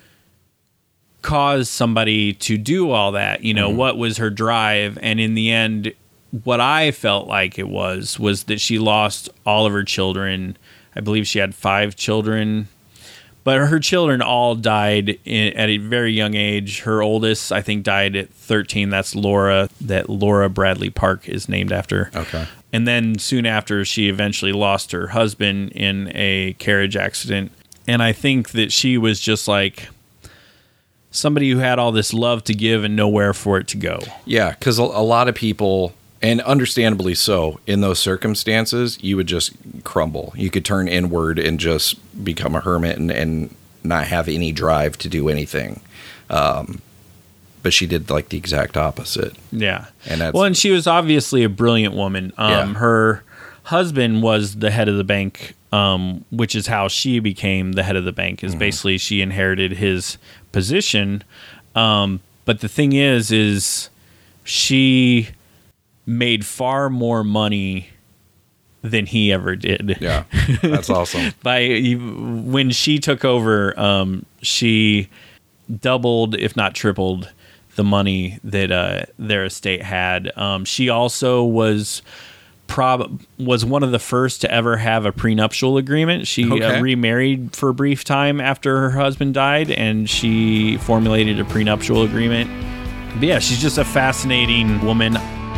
[SPEAKER 2] cause somebody to do all that. You know,
[SPEAKER 1] Mm-hmm.
[SPEAKER 2] what was her drive? And in the end, what I felt like it was, was that she lost all of her children. I believe she had five children, but her children all died in, at a very young age. Her oldest, I think, died at thirteen. That's Laura, that Laura Bradley Park is named after.
[SPEAKER 1] Okay.
[SPEAKER 2] And then soon after, she eventually lost her husband in a carriage accident. And I think that she was just like somebody who had all this love to give and nowhere for it to go.
[SPEAKER 1] Yeah, because a, a lot of people, and understandably so, in those circumstances, you would just crumble. You could turn inward and just become a hermit and, and not have any drive to do anything. Um, but she did like the exact opposite.
[SPEAKER 2] Yeah.
[SPEAKER 1] And that's-
[SPEAKER 2] well, and she was obviously a brilliant woman. Um,
[SPEAKER 1] Yeah.
[SPEAKER 2] Her husband was the head of the bank, um, which is how she became the head of the bank, is basically she inherited his position. Um, but the thing is, is she made far more money than he ever did.
[SPEAKER 1] Yeah, that's awesome.
[SPEAKER 2] By when she took over, um, she doubled, if not tripled, the money that uh, their estate had. Um, she also was prob was one of the first to ever have a prenuptial agreement. She
[SPEAKER 1] Okay.
[SPEAKER 2] uh, remarried for a brief time after her husband died, and she formulated a prenuptial agreement. But yeah, she's just a fascinating woman.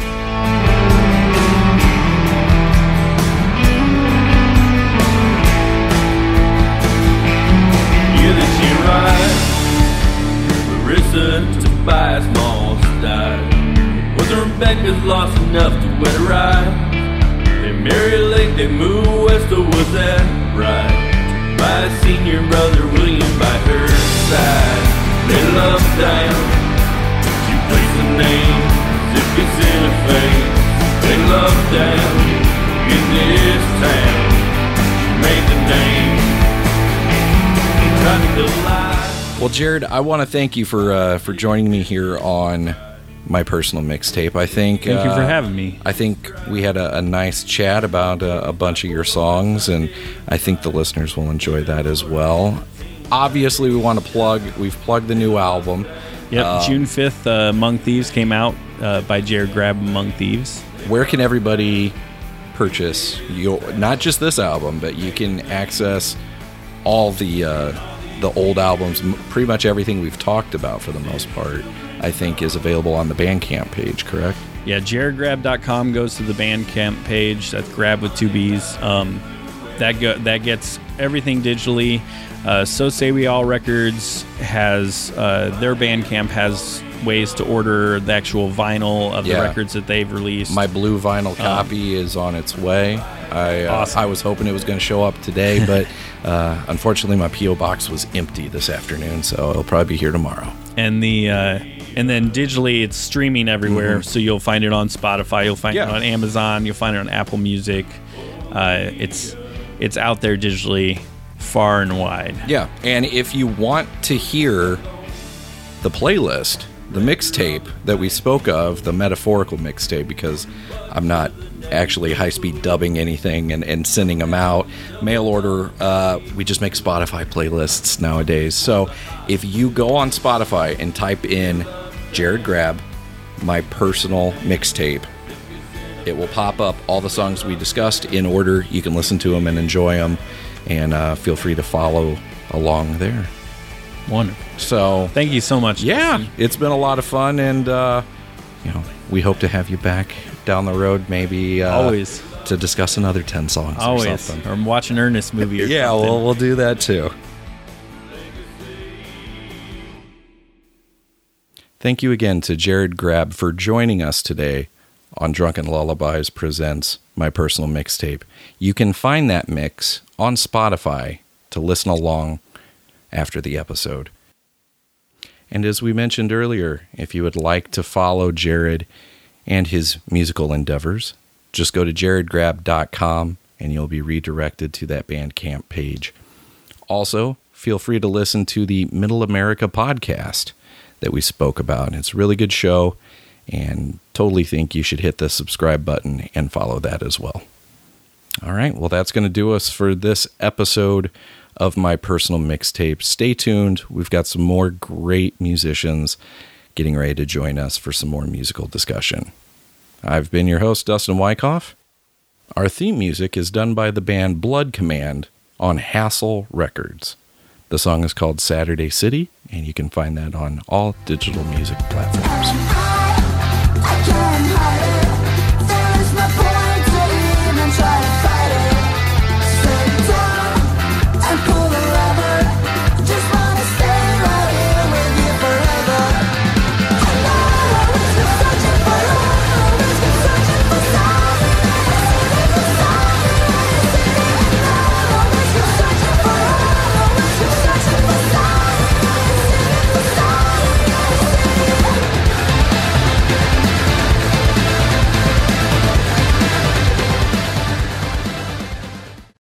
[SPEAKER 4] Year that she rides, Larissa Tobias Moss died. Wasn't Rebecca's lost enough to wet a ride? They married late, they moved west, or was that right? Tobias senior brother William by her side. They loved down, she placed the name, as if it's in her face. They loved down, in this town, she made the name. Tried to live.
[SPEAKER 1] Well, Jared, I want to thank you for uh, for joining me here on my personal mixtape. I think.
[SPEAKER 2] Thank you for
[SPEAKER 1] uh,
[SPEAKER 2] having me.
[SPEAKER 1] I think we had a, a nice chat about a, a bunch of your songs, and I think the listeners will enjoy that as well. Obviously, we want to plug. We've plugged the new album.
[SPEAKER 2] Yep,
[SPEAKER 1] Um,
[SPEAKER 2] June fifth, uh, Among Thieves came out uh, by Jared Grabb, Among Thieves.
[SPEAKER 1] Where can everybody purchase your, not just this album, but you can access all the uh, the old albums, m- pretty much everything we've talked about for the most part, I think is available on the Bandcamp page, correct?
[SPEAKER 2] Yeah, jared grab dot com goes to the Bandcamp page. That's Grab with two B's. Um, that go, that gets everything digitally. Uh, So Say We All Records has, uh, their Bandcamp has ways to order the actual vinyl of
[SPEAKER 1] Yeah.
[SPEAKER 2] the records that they've released.
[SPEAKER 1] My blue vinyl copy is on its way. I uh,
[SPEAKER 2] Awesome.
[SPEAKER 1] I was hoping it was going to show up today, but uh, unfortunately my P O box was empty this afternoon, so it'll probably be here tomorrow.
[SPEAKER 2] and the uh, and then digitally it's streaming everywhere,
[SPEAKER 1] Mhm.
[SPEAKER 2] so you'll find it on Spotify, you'll find
[SPEAKER 1] Yeah.
[SPEAKER 2] it on Amazon, you'll find it on Apple Music. Uh, it's it's out there digitally far and wide.
[SPEAKER 1] Yeah, and if you want to hear the playlist, the mixtape that we spoke of, the metaphorical mixtape, because I'm not actually high-speed dubbing anything and, and sending them out, mail order, uh, we just make Spotify playlists nowadays. So if you go on Spotify and type in Jared Grabb, my personal mixtape, it will pop up all the songs we discussed in order. You can listen to them and enjoy them, and uh, feel free to follow along there.
[SPEAKER 2] Wonderful.
[SPEAKER 1] So,
[SPEAKER 2] Thank you so much.
[SPEAKER 1] yeah,
[SPEAKER 2] Dustin.
[SPEAKER 1] it's been a lot of fun, and uh, you know, we hope to have you back down the road, maybe uh,
[SPEAKER 2] Always.
[SPEAKER 1] to discuss another ten songs or
[SPEAKER 2] Always.
[SPEAKER 1] something.
[SPEAKER 2] Or watch an Ernest movie or
[SPEAKER 1] Yeah,
[SPEAKER 2] something.
[SPEAKER 1] we'll we'll do that too. Thank you again to Jared Grabb for joining us today on Drunken Lullabies Presents My Personal Mixtape. You can find that mix on Spotify to listen along after the episode. And as we mentioned earlier, if you would like to follow Jared and his musical endeavors, just go to jared grab dot com and you'll be redirected to that Bandcamp page. Also, feel free to listen to the Middle America podcast that we spoke about. It's a really good show, and totally think you should hit the subscribe button and follow that as well. All right, well, that's going to do us for this episode of My Personal Mixtape. Stay tuned. We've got some more great musicians getting ready to join us for some more musical discussion. I've been your host, Dustin Wyckoff. Our theme music is done by the band Blood Command on Hassle Records. The song is called Saturday City, and you can find that on all digital music platforms.
[SPEAKER 5] I can't hide.